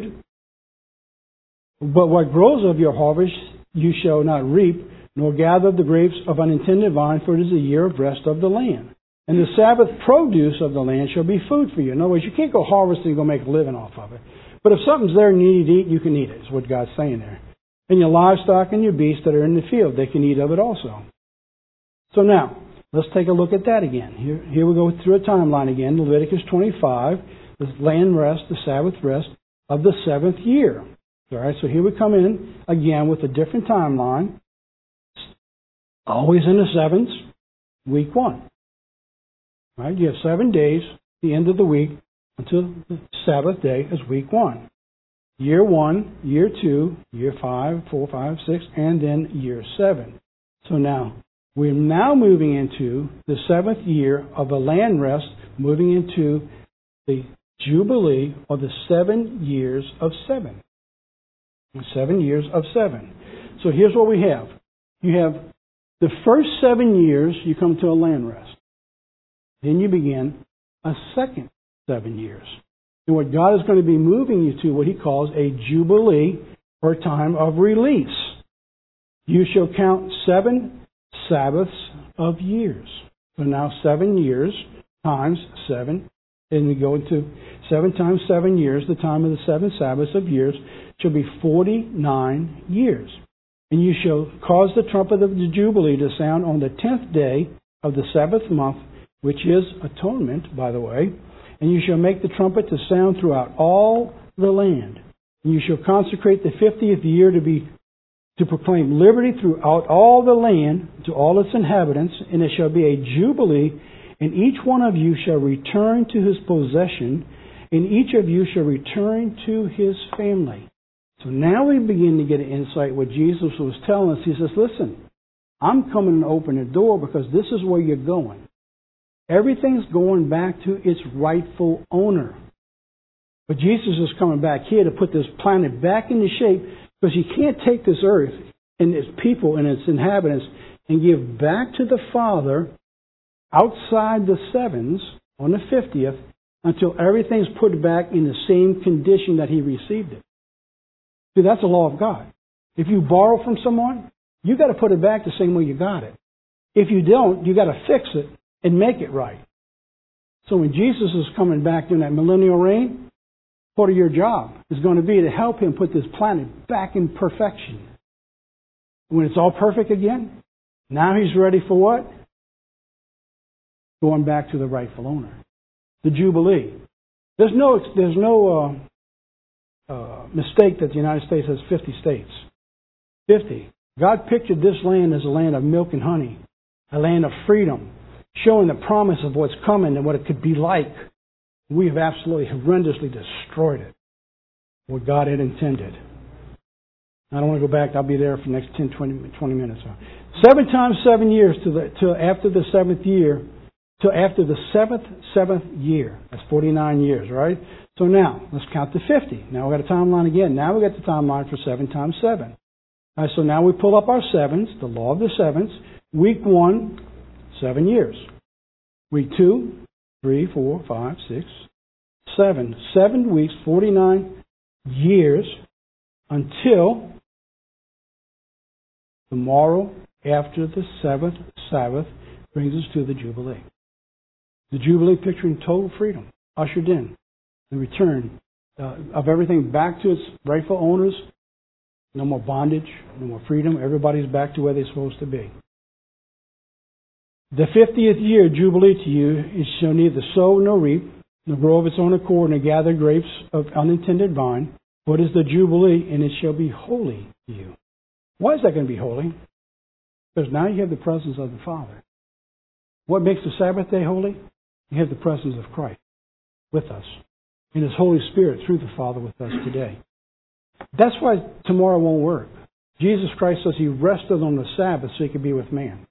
but what grows of your harvest you shall not reap, nor gather the grapes of unintended vine, for it is a year of rest of the land. And the Sabbath produce of the land shall be food for you. In other words, you can't go harvesting and go make a living off of it. But if something's there and you need to eat, you can eat it, is what God's saying there. And your livestock and your beasts that are in the field, they can eat of it also. So now, let's take a look at that again. Here, here we go through a timeline again. Leviticus twenty-five, the land rest, the Sabbath rest of the seventh year. All right, so here we come in again with a different timeline. Always in the sevens, week one. All right, you have seven days, the end of the week, until the Sabbath day is week one. Year one, year two, year five, four, five, six, and then year seven. So now, we're now moving into the seventh year of a land rest, moving into the Jubilee, or the seven years of seven. Seven years of seven. So here's what we have. You have the first seven years, you come to a land rest. Then you begin a second seven years. And what God is going to be moving you to, what He calls a Jubilee, or a time of release. You shall count seven Sabbaths of years. So now seven years times seven, and we go into seven times seven years, the time of the seven Sabbaths of years, shall be forty-nine years. And you shall cause the trumpet of the Jubilee to sound on the tenth day of the seventh month, which is atonement, by the way. And you shall make the trumpet to sound throughout all the land. And you shall consecrate the fiftieth year to be to proclaim liberty throughout all the land to all its inhabitants, and it shall be a jubilee, and each one of you shall return to his possession, and each of you shall return to his family. So now we begin to get an insight what Jesus was telling us. He says, listen, I'm coming to open the door because this is where you're going. Everything's going back to its rightful owner. But Jesus is coming back here to put this planet back into shape, because you can't take this earth and its people and its inhabitants and give back to the Father outside the sevens on the fiftieth until everything's put back in the same condition that He received it. See, that's the law of God. If you borrow from someone, you got to put it back the same way you got it. If you don't, you got to fix it and make it right. So when Jesus is coming back in that millennial reign, part of your job is going to be to help Him put this planet back in perfection. When it's all perfect again, now He's ready for what? Going back to the rightful owner. The Jubilee. There's no, there's no uh, uh, mistake that the United States has fifty states. fifty. God pictured this land as a land of milk and honey, a land of freedom, showing the promise of what's coming and what it could be like. We have absolutely horrendously destroyed it, what God had intended. I don't want to go back. I'll be there for the next ten, twenty, twenty minutes. Seven times seven years to the to after the seventh year, to after the seventh seventh year. That's forty-nine years, right? So now let's count to fifty. Now we got a timeline again. Now we got the timeline for seven times seven. All right, so now we pull up our sevens, the law of the sevens. Week one, seven years. Week two, three, four, five, six, seven. Seven weeks, forty-nine years until tomorrow after the seventh Sabbath brings us to the Jubilee. The Jubilee picturing total freedom, ushered in. The return uh, of everything back to its rightful owners. No more bondage, no more freedom. Everybody's back to where they're supposed to be. The fiftieth year Jubilee to you, it shall neither sow nor reap, nor grow of its own accord, nor gather grapes of unintended vine. For it is the Jubilee, and it shall be holy to you. Why is that going to be holy? Because now you have the presence of the Father. What makes the Sabbath day holy? You have the presence of Christ with us. and His Holy Spirit through the Father with us today. That's why tomorrow won't work. Jesus Christ says He rested on the Sabbath so He could be with man.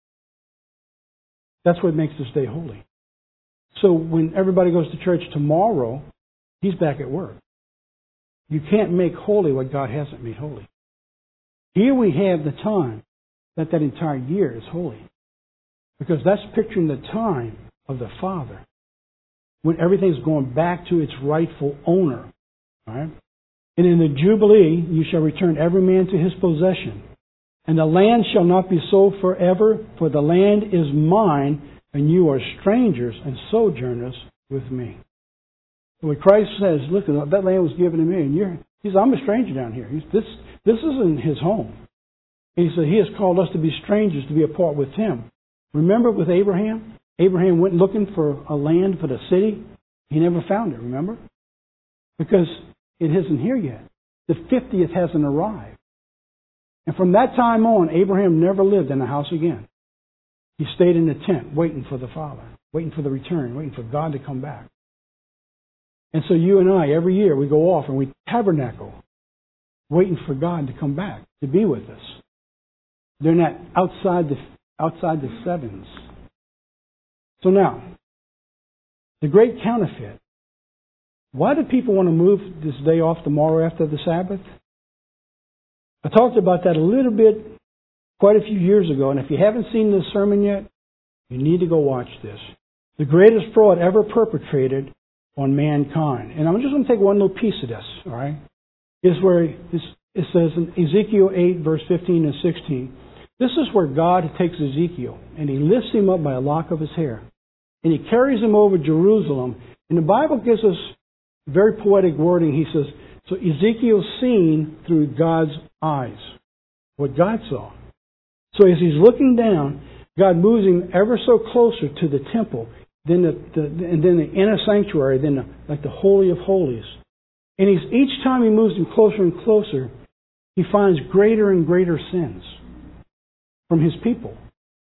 That's what makes this day holy. So when everybody goes to church tomorrow, He's back at work. You can't make holy what God hasn't made holy. Here we have the time that that entire year is holy. Because that's picturing the time of the Father, when everything's going back to its rightful owner. All right? And in the Jubilee, you shall return every man to his possession. And the land shall not be sold forever, for the land is mine, and you are strangers and sojourners with me. When Christ says, look, that land was given to me, and you're, he says, I'm a stranger down here. He's, this, this isn't His home. And He said, He has called us to be strangers, to be apart with Him. Remember with Abraham? Abraham went looking for a land for the city. He never found it, remember? Because it isn't here yet. The fiftieth hasn't arrived. And from that time on, Abraham never lived in a house again. He stayed in the tent, waiting for the Father, waiting for the return, waiting for God to come back. And so you and I, every year, we go off and we tabernacle, waiting for God to come back, to be with us. They're not outside the outside the sevens. So now, the great counterfeit. Why do people want to move this day off tomorrow after the Sabbath? I talked about that a little bit quite a few years ago, and if you haven't seen this sermon yet, you need to go watch this. The greatest fraud ever perpetrated on mankind. And I'm just going to take one little piece of this, all right? Is where it says in Ezekiel eight, verse fifteen and sixteen, this is where God takes Ezekiel and He lifts him up by a lock of his hair. And He carries him over Jerusalem. And the Bible gives us very poetic wording. He says, so Ezekiel's seen through God's eyes, what God saw. So as he's looking down, God moves him ever so closer to the temple, then the, the and then the inner sanctuary, then the, like the Holy of Holies. And he's each time he moves him closer and closer, he finds greater and greater sins from his people.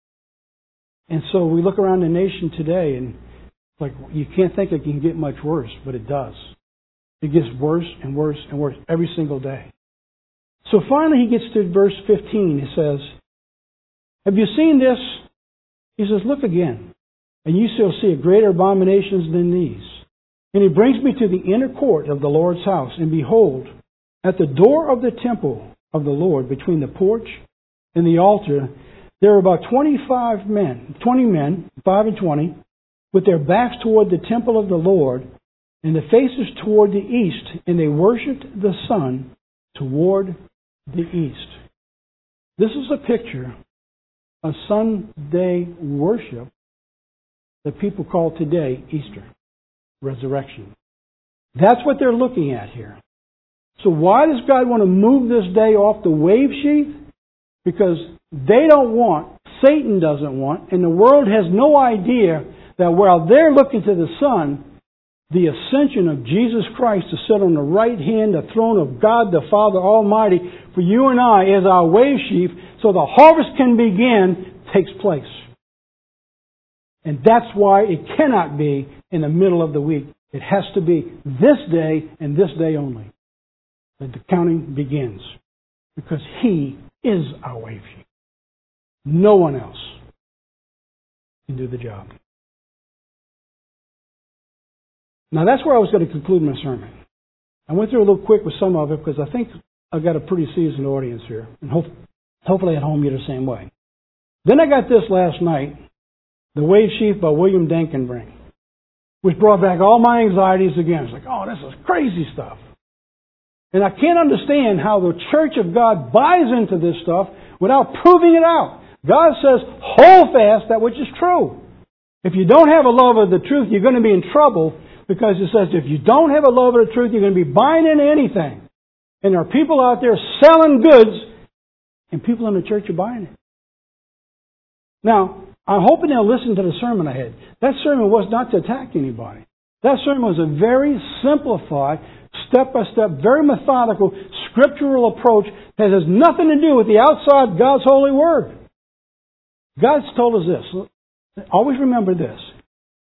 And so we look around the nation today, and it's like you can't think it can get much worse, but it does. It gets worse and worse and worse every single day. So finally he gets to verse fifteen. He says, have you seen this? He says, look again, and you shall see greater abominations than these. And he brings me to the inner court of the Lord's house, and behold, at the door of the temple of the Lord, between the porch and the altar, there were about twenty-five men, twenty men, five and twenty, with their backs toward the temple of the Lord, and the faces toward the east, and they worshipped the sun toward the east. This is a picture of Sunday worship that people call today Easter, resurrection. That's what they're looking at here. So why does God want to move this day off the wave sheath? Because they don't want, Satan doesn't want, and the world has no idea that while they're looking to the sun, the ascension of Jesus Christ to sit on the right hand, the throne of God the Father Almighty, for you and I as our wave sheaf, so the harvest can begin, takes place. And that's why it cannot be in the middle of the week. It has to be this day and this day only that the counting begins. Because He is our wave sheaf. No one else can do the job. Now that's where I was going to conclude my sermon. I went through a little quick with some of it because I think I've got a pretty seasoned audience here. And hope, hopefully at home you're the same way. Then I got this last night, The Wave Sheaf by William Dankenbrink, which brought back all my anxieties again. It's like, oh, this is crazy stuff. And I can't understand how the Church of God buys into this stuff without proving it out. God says, hold fast that which is true. If you don't have a love of the truth, you're going to be in trouble, because it says if you don't have a love of the truth, you're going to be buying into anything. And there are people out there selling goods, and people in the church are buying it. Now, I'm hoping they'll listen to the sermon I had. That sermon was not to attack anybody. That sermon was a very simplified, step-by-step, very methodical, scriptural approach that has nothing to do with the outside God's holy word. God's told us this. Always remember this.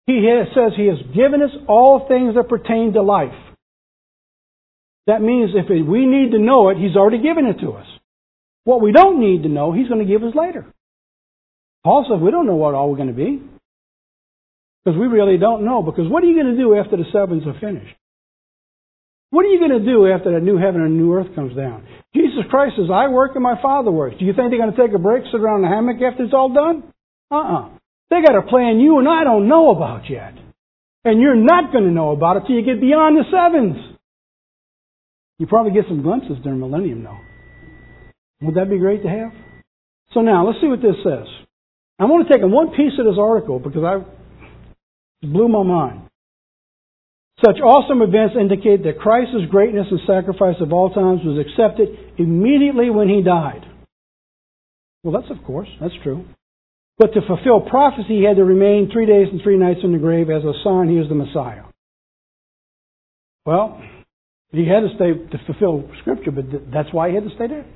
He has, says He has given us all things that pertain to life. That means if we need to know it, He's already given it to us. What we don't need to know, He's going to give us later. Paul says we don't know what all we're going to be. Because we really don't know. Because what are you going to do after the sevens are finished? What are you going to do after that new heaven and new earth comes down? Jesus Christ says, I work and my Father works. Do you think they're going to take a break, sit around in the hammock after it's all done? Uh-uh. They got a plan you and I don't know about yet. And you're not going to know about it till you get beyond the sevens. You probably get some glimpses during millennium, though. Would that be great to have? So now, let's see what this says. I want to take one piece of this article because I it blew my mind. Such awesome events indicate that Christ's greatness and sacrifice of all times was accepted immediately when He died. Well, that's of course, that's true. But to fulfill prophecy, He had to remain three days and three nights in the grave as a sign He was the Messiah. Well, He had to stay to fulfill Scripture, but that's why He had to stay there.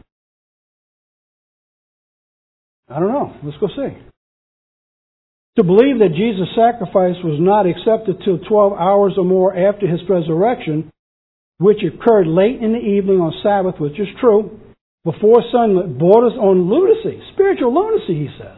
I don't know. Let's go see. To believe that Jesus' sacrifice was not accepted till twelve hours or more after His resurrection, which occurred late in the evening on Sabbath, which is true, before sunlight, borders on lunacy. Spiritual lunacy, he says.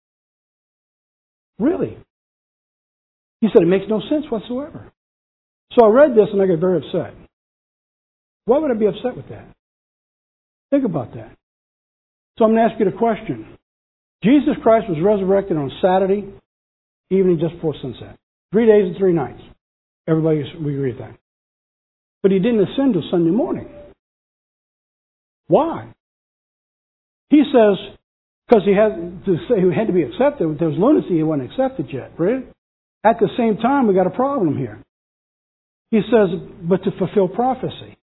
Really? He said it makes no sense whatsoever. So I read this and I got very upset. Why would I be upset with that? Think about that. So I'm going to ask you the question. Jesus Christ was resurrected on Saturday evening just before sunset. Three days and three nights. Everybody, we agree with that. But He didn't ascend till Sunday morning. Why? He says, because he had to say he had to be accepted. If there was lunacy, He wasn't accepted yet. Right? At the same time, we got a problem here. He says, but to fulfill prophecy.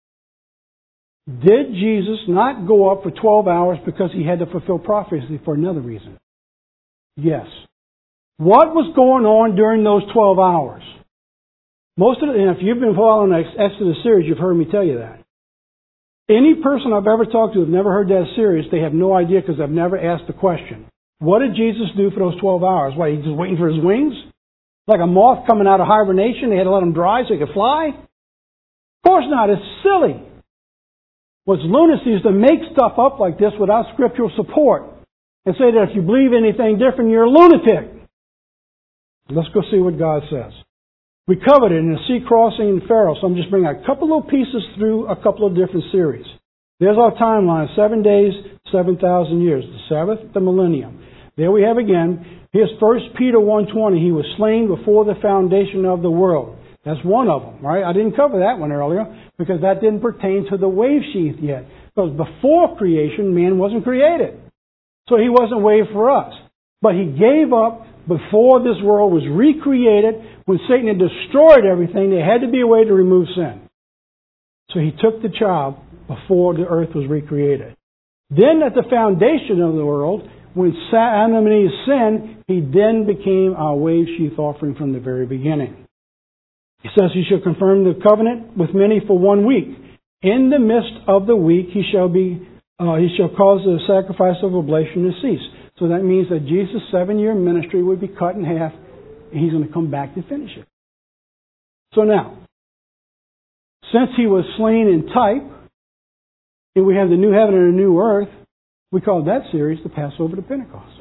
Did Jesus not go up for twelve hours because He had to fulfill prophecy for another reason? Yes. What was going on during those twelve hours? Most of the, and if you've been following the Exodus series, you've heard me tell you that. Any person I've ever talked to who's never heard that series, they have no idea because I've never asked the question. What did Jesus do for those twelve hours? Why, He just waiting for His wings? Like a moth coming out of hibernation, they had to let him dry so he could fly? Of course not. It's silly. What's lunacy is to make stuff up like this without scriptural support and say that if you believe anything different, you're a lunatic. Let's go see what God says. We covered it in the sea crossing in Pharaoh, so I'm just bringing a couple of pieces through a couple of different series. There's our timeline, seven days, seven thousand years. The Sabbath, the millennium. There we have again, here's First Peter one twenty. He was slain before the foundation of the world. That's one of them, right? I didn't cover that one earlier because that didn't pertain to the wave sheath yet. Because before creation, man wasn't created. So He wasn't waved for us. But He gave up before this world was recreated. When Satan had destroyed everything, there had to be a way to remove sin. So He took the child before the earth was recreated. Then at the foundation of the world, when Adam and Eve sinned, He then became our wave sheath offering from the very beginning. He says He shall confirm the covenant with many for one week. In the midst of the week, He shall be, uh, He shall cause the sacrifice of oblation to cease. So that means that Jesus' seven-year ministry would be cut in half, and He's going to come back to finish it. So now, since He was slain in type, and we have the new heaven and the new earth, we call that series the Passover to Pentecost.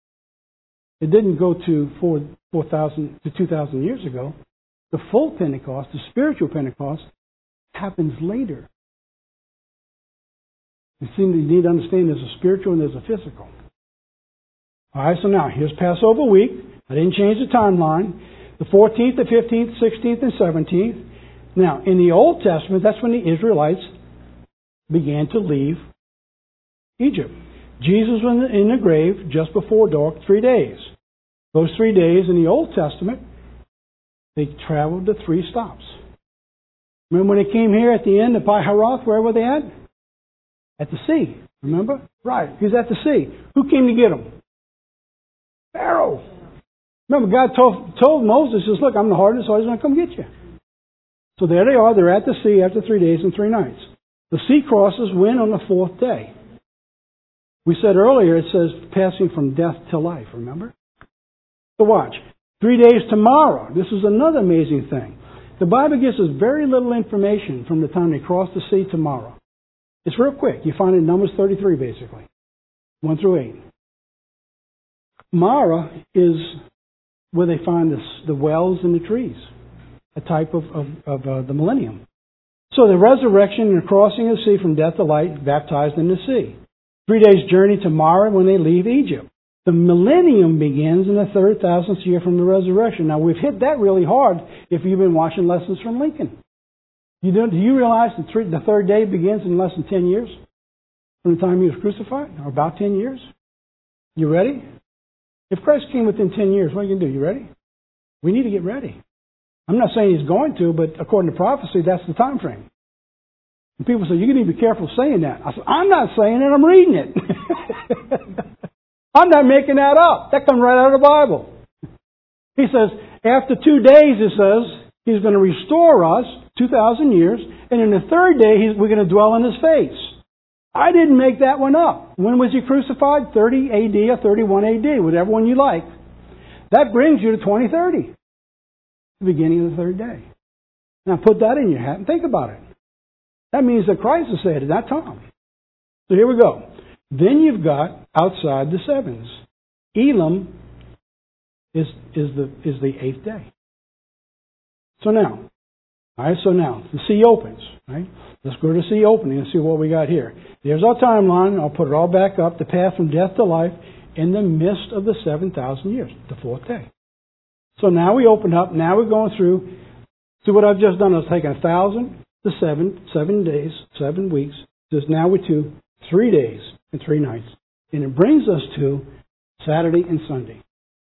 It didn't go to four, four thousand to two thousand years ago. The full Pentecost, the spiritual Pentecost, happens later. You see, you need to understand there's a spiritual and there's a physical. All right, so now, here's Passover week. I didn't change the timeline. The fourteenth, the fifteenth, sixteenth, and seventeenth. Now, in the Old Testament, that's when the Israelites began to leave Egypt. Jesus was in the grave just before dark, three days. Those three days in the Old Testament, they traveled to three stops. Remember when they came here at the end of Pi Haroth, where were they at? At the sea. Remember? Right. He was at the sea. Who came to get them? Pharaoh. Remember, God told, told Moses, he says, look, I'm the hardest, so He's going to come get you. So there they are. They're at the sea after three days and three nights. The sea crosses when on the fourth day. We said earlier, it says passing from death to life, remember? So watch. Three days tomorrow. This is another amazing thing. The Bible gives us very little information from the time they cross the sea tomorrow. It's real quick. You find it in Numbers thirty-three, basically. one through eight. Mara is where they find this, the wells and the trees. A type of, of, of uh, the millennium. So the resurrection and the crossing of the sea from death to light, baptized in the sea. Three days' journey to Mara when they leave Egypt. The millennium begins in the third thousandth year from the resurrection. Now, we've hit that really hard if you've been watching Lessons from Lincoln. You don't, do you realize the, three, the third day begins in less than ten years from the time he was crucified? Or about ten years? You ready? If Christ came within ten years, what are you going to do? You ready? We need to get ready. I'm not saying he's going to, but according to prophecy, that's the time frame. And people say, you need to be careful saying that. I said, I'm not saying it, I'm reading it. I'm not making that up. That comes right out of the Bible. He says, after two days, it says, he's going to restore us, two thousand years, and in the third day, he's, we're going to dwell in his face. I didn't make that one up. When was he crucified? thirty A D or thirty-one A D, whatever one you like. That brings you to twenty thirty, the beginning of the third day. Now put that in your hat and think about it. That means that Christ is said at that time. So here we go. Then you've got outside the sevens. Elam is is the is the eighth day. So now, all right. So now the sea opens. Right. Let's go to the sea opening and see what we got here. There's our timeline. I'll put it all back up. The path from death to life in the midst of the seven thousand years, the fourth day. So now we open up. Now we're going through. See what I've just done is taken a thousand to seven, seven days, seven weeks. Just now we're to three days and three nights. And it brings us to Saturday and Sunday.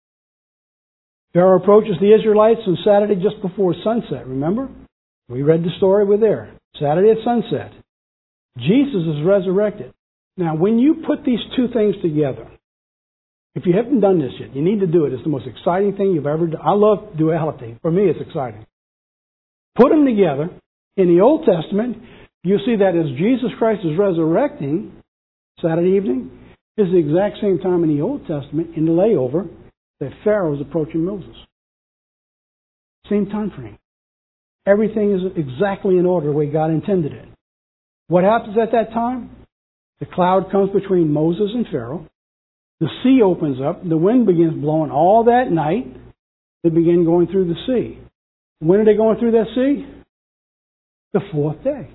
Pharaoh approaches the Israelites on Saturday just before sunset, remember? We read the story, we're there. Saturday at sunset. Jesus is resurrected. Now, when you put these two things together, if you haven't done this yet, you need to do it. It's the most exciting thing you've ever done. I love duality. For me, it's exciting. Put them together. In the Old Testament, you see that as Jesus Christ is resurrecting, Saturday evening, is the exact same time in the Old Testament, in the layover, that Pharaoh is approaching Moses. Same time frame. Everything is exactly in order the way God intended it. What happens at that time? The cloud comes between Moses and Pharaoh. The sea opens up. The wind begins blowing all that night. They begin going through the sea. When are they going through that sea? The fourth day.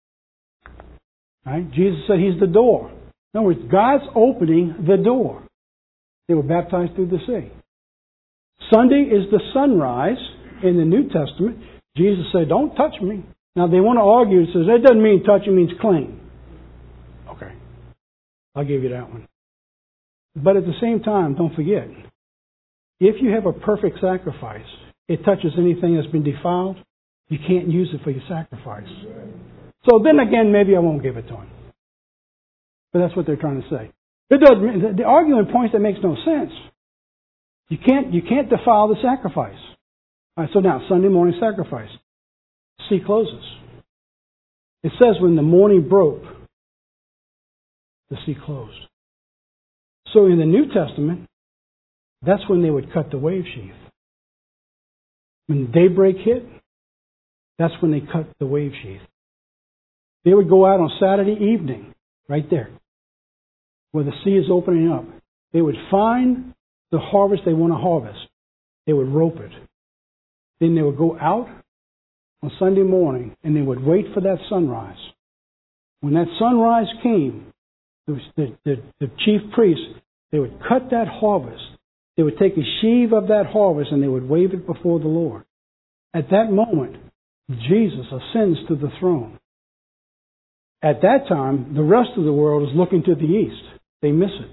Right? Jesus said He's the door. In other words, God's opening the door. They were baptized through the sea. Sunday is the sunrise in the New Testament. Jesus said, don't touch me. Now they want to argue and says, that doesn't mean touching means clean. Okay. I'll give you that one. But at the same time, don't forget, if you have a perfect sacrifice, it touches anything that's been defiled, you can't use it for your sacrifice. So then again, maybe I won't give it to him. But that's what they're trying to say. It doesn't, the argument points that makes no sense. You can't, you can't defile the sacrifice. All right, so now, Sunday morning sacrifice. Sea closes. It says when the morning broke, the sea closed. So in the New Testament, that's when they would cut the wave sheath. When daybreak hit, that's when they cut the wave sheath. They would go out on Saturday evening, right there, where the sea is opening up. They would find the harvest they want to harvest. They would rope it. Then they would go out on Sunday morning and they would wait for that sunrise. When that sunrise came, the, the, the chief priests, they would cut that harvest. They would take a sheave of that harvest and they would wave it before the Lord. At that moment, Jesus ascends to the throne. At that time, the rest of the world is looking to the east. They miss it.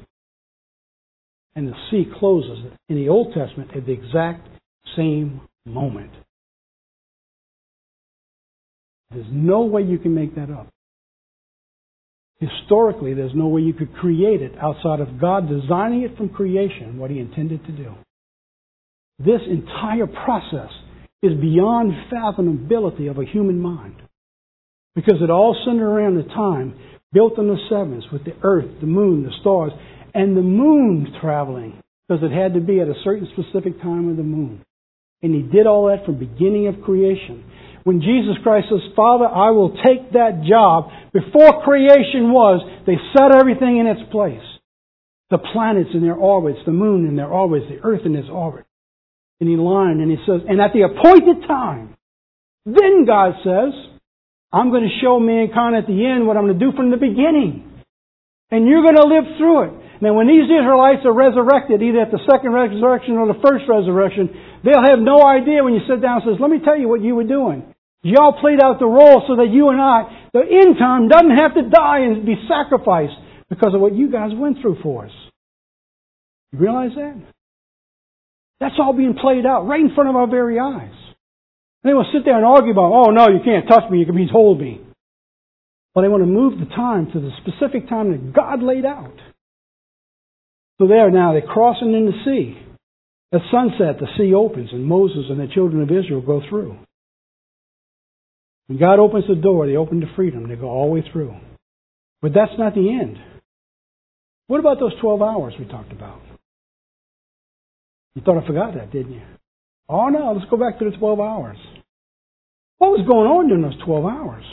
And the sea closes in the Old Testament at the exact same moment. There's no way you can make that up. Historically, there's no way you could create it outside of God designing it from creation, what He intended to do. This entire process is beyond fathomability of a human mind. Because it all centered around the time built on the sevens with the earth, the moon, the stars, and the moon traveling. because it had to be at a certain specific time of the moon. And He did all that from the beginning of creation. When Jesus Christ says, Father, I will take that job, before creation was, they set everything in its place. The planets in their orbits, the moon in their orbits, the earth in its orbit. And He lined and He says, and at the appointed time, then God says, I'm going to show mankind at the end what I'm going to do from the beginning. And you're going to live through it. Now when these Israelites are resurrected, either at the second resurrection or the first resurrection, they'll have no idea when you sit down and says, let me tell you what you were doing. Y'all played out the role so that you and I, the end time, doesn't have to die and be sacrificed because of what you guys went through for us. You realize that? That's all being played out right in front of our very eyes. And they will sit there and argue about, oh no, you can't touch me, you can be told me. But they want to move the time to the specific time that God laid out. So there now, they're crossing in the sea. At sunset, the sea opens and Moses and the children of Israel go through. When God opens the door, they open to freedom. They go all the way through. But that's not the end. What about those twelve hours we talked about? You thought I forgot that, didn't you? Oh no, let's go back to the twelve hours. What was going on during those twelve hours?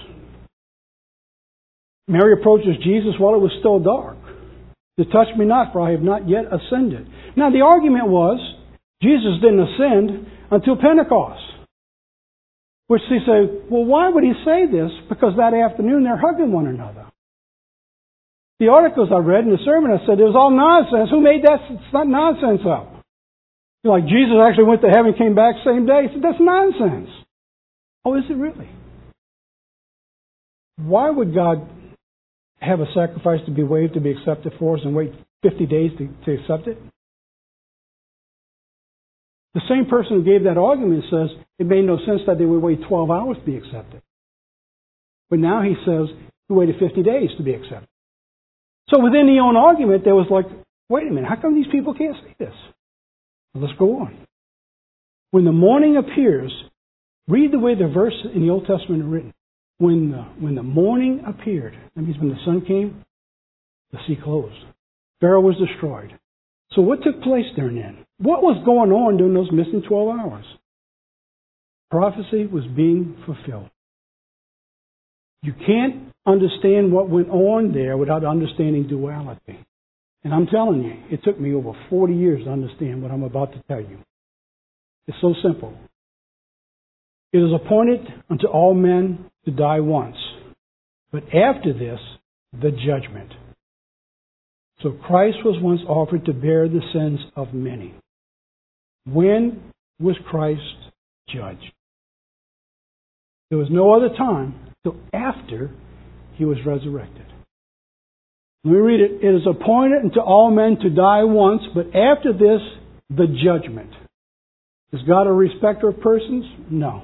Mary approaches Jesus while it was still dark. To touch me not, for I have not yet ascended. Now the argument was, Jesus didn't ascend until Pentecost. Which they say, well, why would He say this? Because that afternoon they're hugging one another. The articles I read in the sermon, I said, it was all nonsense. Who made that it's not nonsense up? Like Jesus actually went to heaven, came back same day. He said, that's nonsense. Oh, is it really? Why would God have a sacrifice to be waived, to be accepted for us, and wait fifty days to, to accept it? The same person who gave that argument says it made no sense that they would wait twelve hours to be accepted. But now he says he waited fifty days to be accepted. So within the own argument, there was like, wait a minute, how come these people can't say this? Well, let's go on. When the morning appears, read the way the verse in the Old Testament is written. When the, when the morning appeared, that means when the sun came, the sea closed. Pharaoh was destroyed. So what took place during then? What was going on during those missing twelve hours? Prophecy was being fulfilled. You can't understand what went on there without understanding duality. And I'm telling you, it took me over forty years to understand what I'm about to tell you. It's so simple. It is appointed unto all men to die once, but after this, the judgment. So Christ was once offered to bear the sins of many. When was Christ judged? There was no other time till after He was resurrected. Let me read it. It is appointed unto all men to die once, but after this, the judgment. Is God a respecter of persons? No.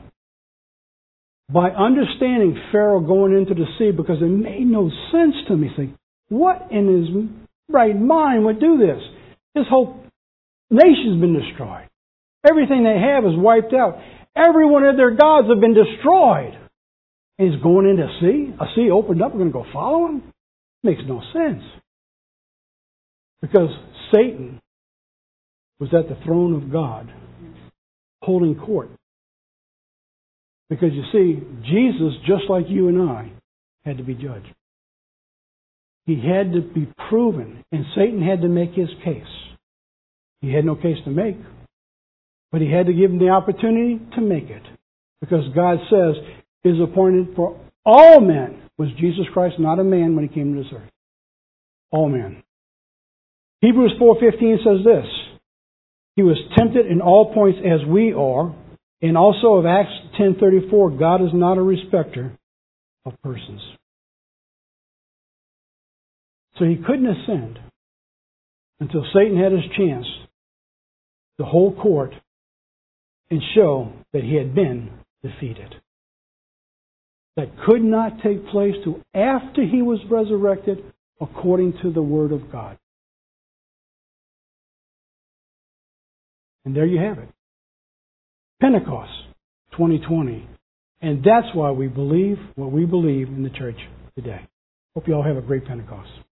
By understanding Pharaoh going into the sea, because it made no sense to me, think, what in his right mind would do this? His whole nation's been destroyed. Everything they have is wiped out. Every one of their gods have been destroyed. And he's going into a sea? A sea opened up, we're going to go follow him? Makes no sense. Because Satan was at the throne of God, holding court. Because you see, Jesus, just like you and I, had to be judged. He had to be proven, and Satan had to make his case. He had no case to make, but he had to give him the opportunity to make it. Because God says, it is appointed for all men. Was Jesus Christ not a man when He came to this earth? All men. Hebrews four fifteen says this, He was tempted in all points as we are, and also of Acts ten thirty-four, God is not a respecter of persons. So He couldn't ascend until Satan had his chance to hold court and show that he had been defeated. That could not take place till after He was resurrected according to the Word of God. And there you have it. Pentecost twenty twenty. And that's why we believe what we believe in the church today. Hope you all have a great Pentecost.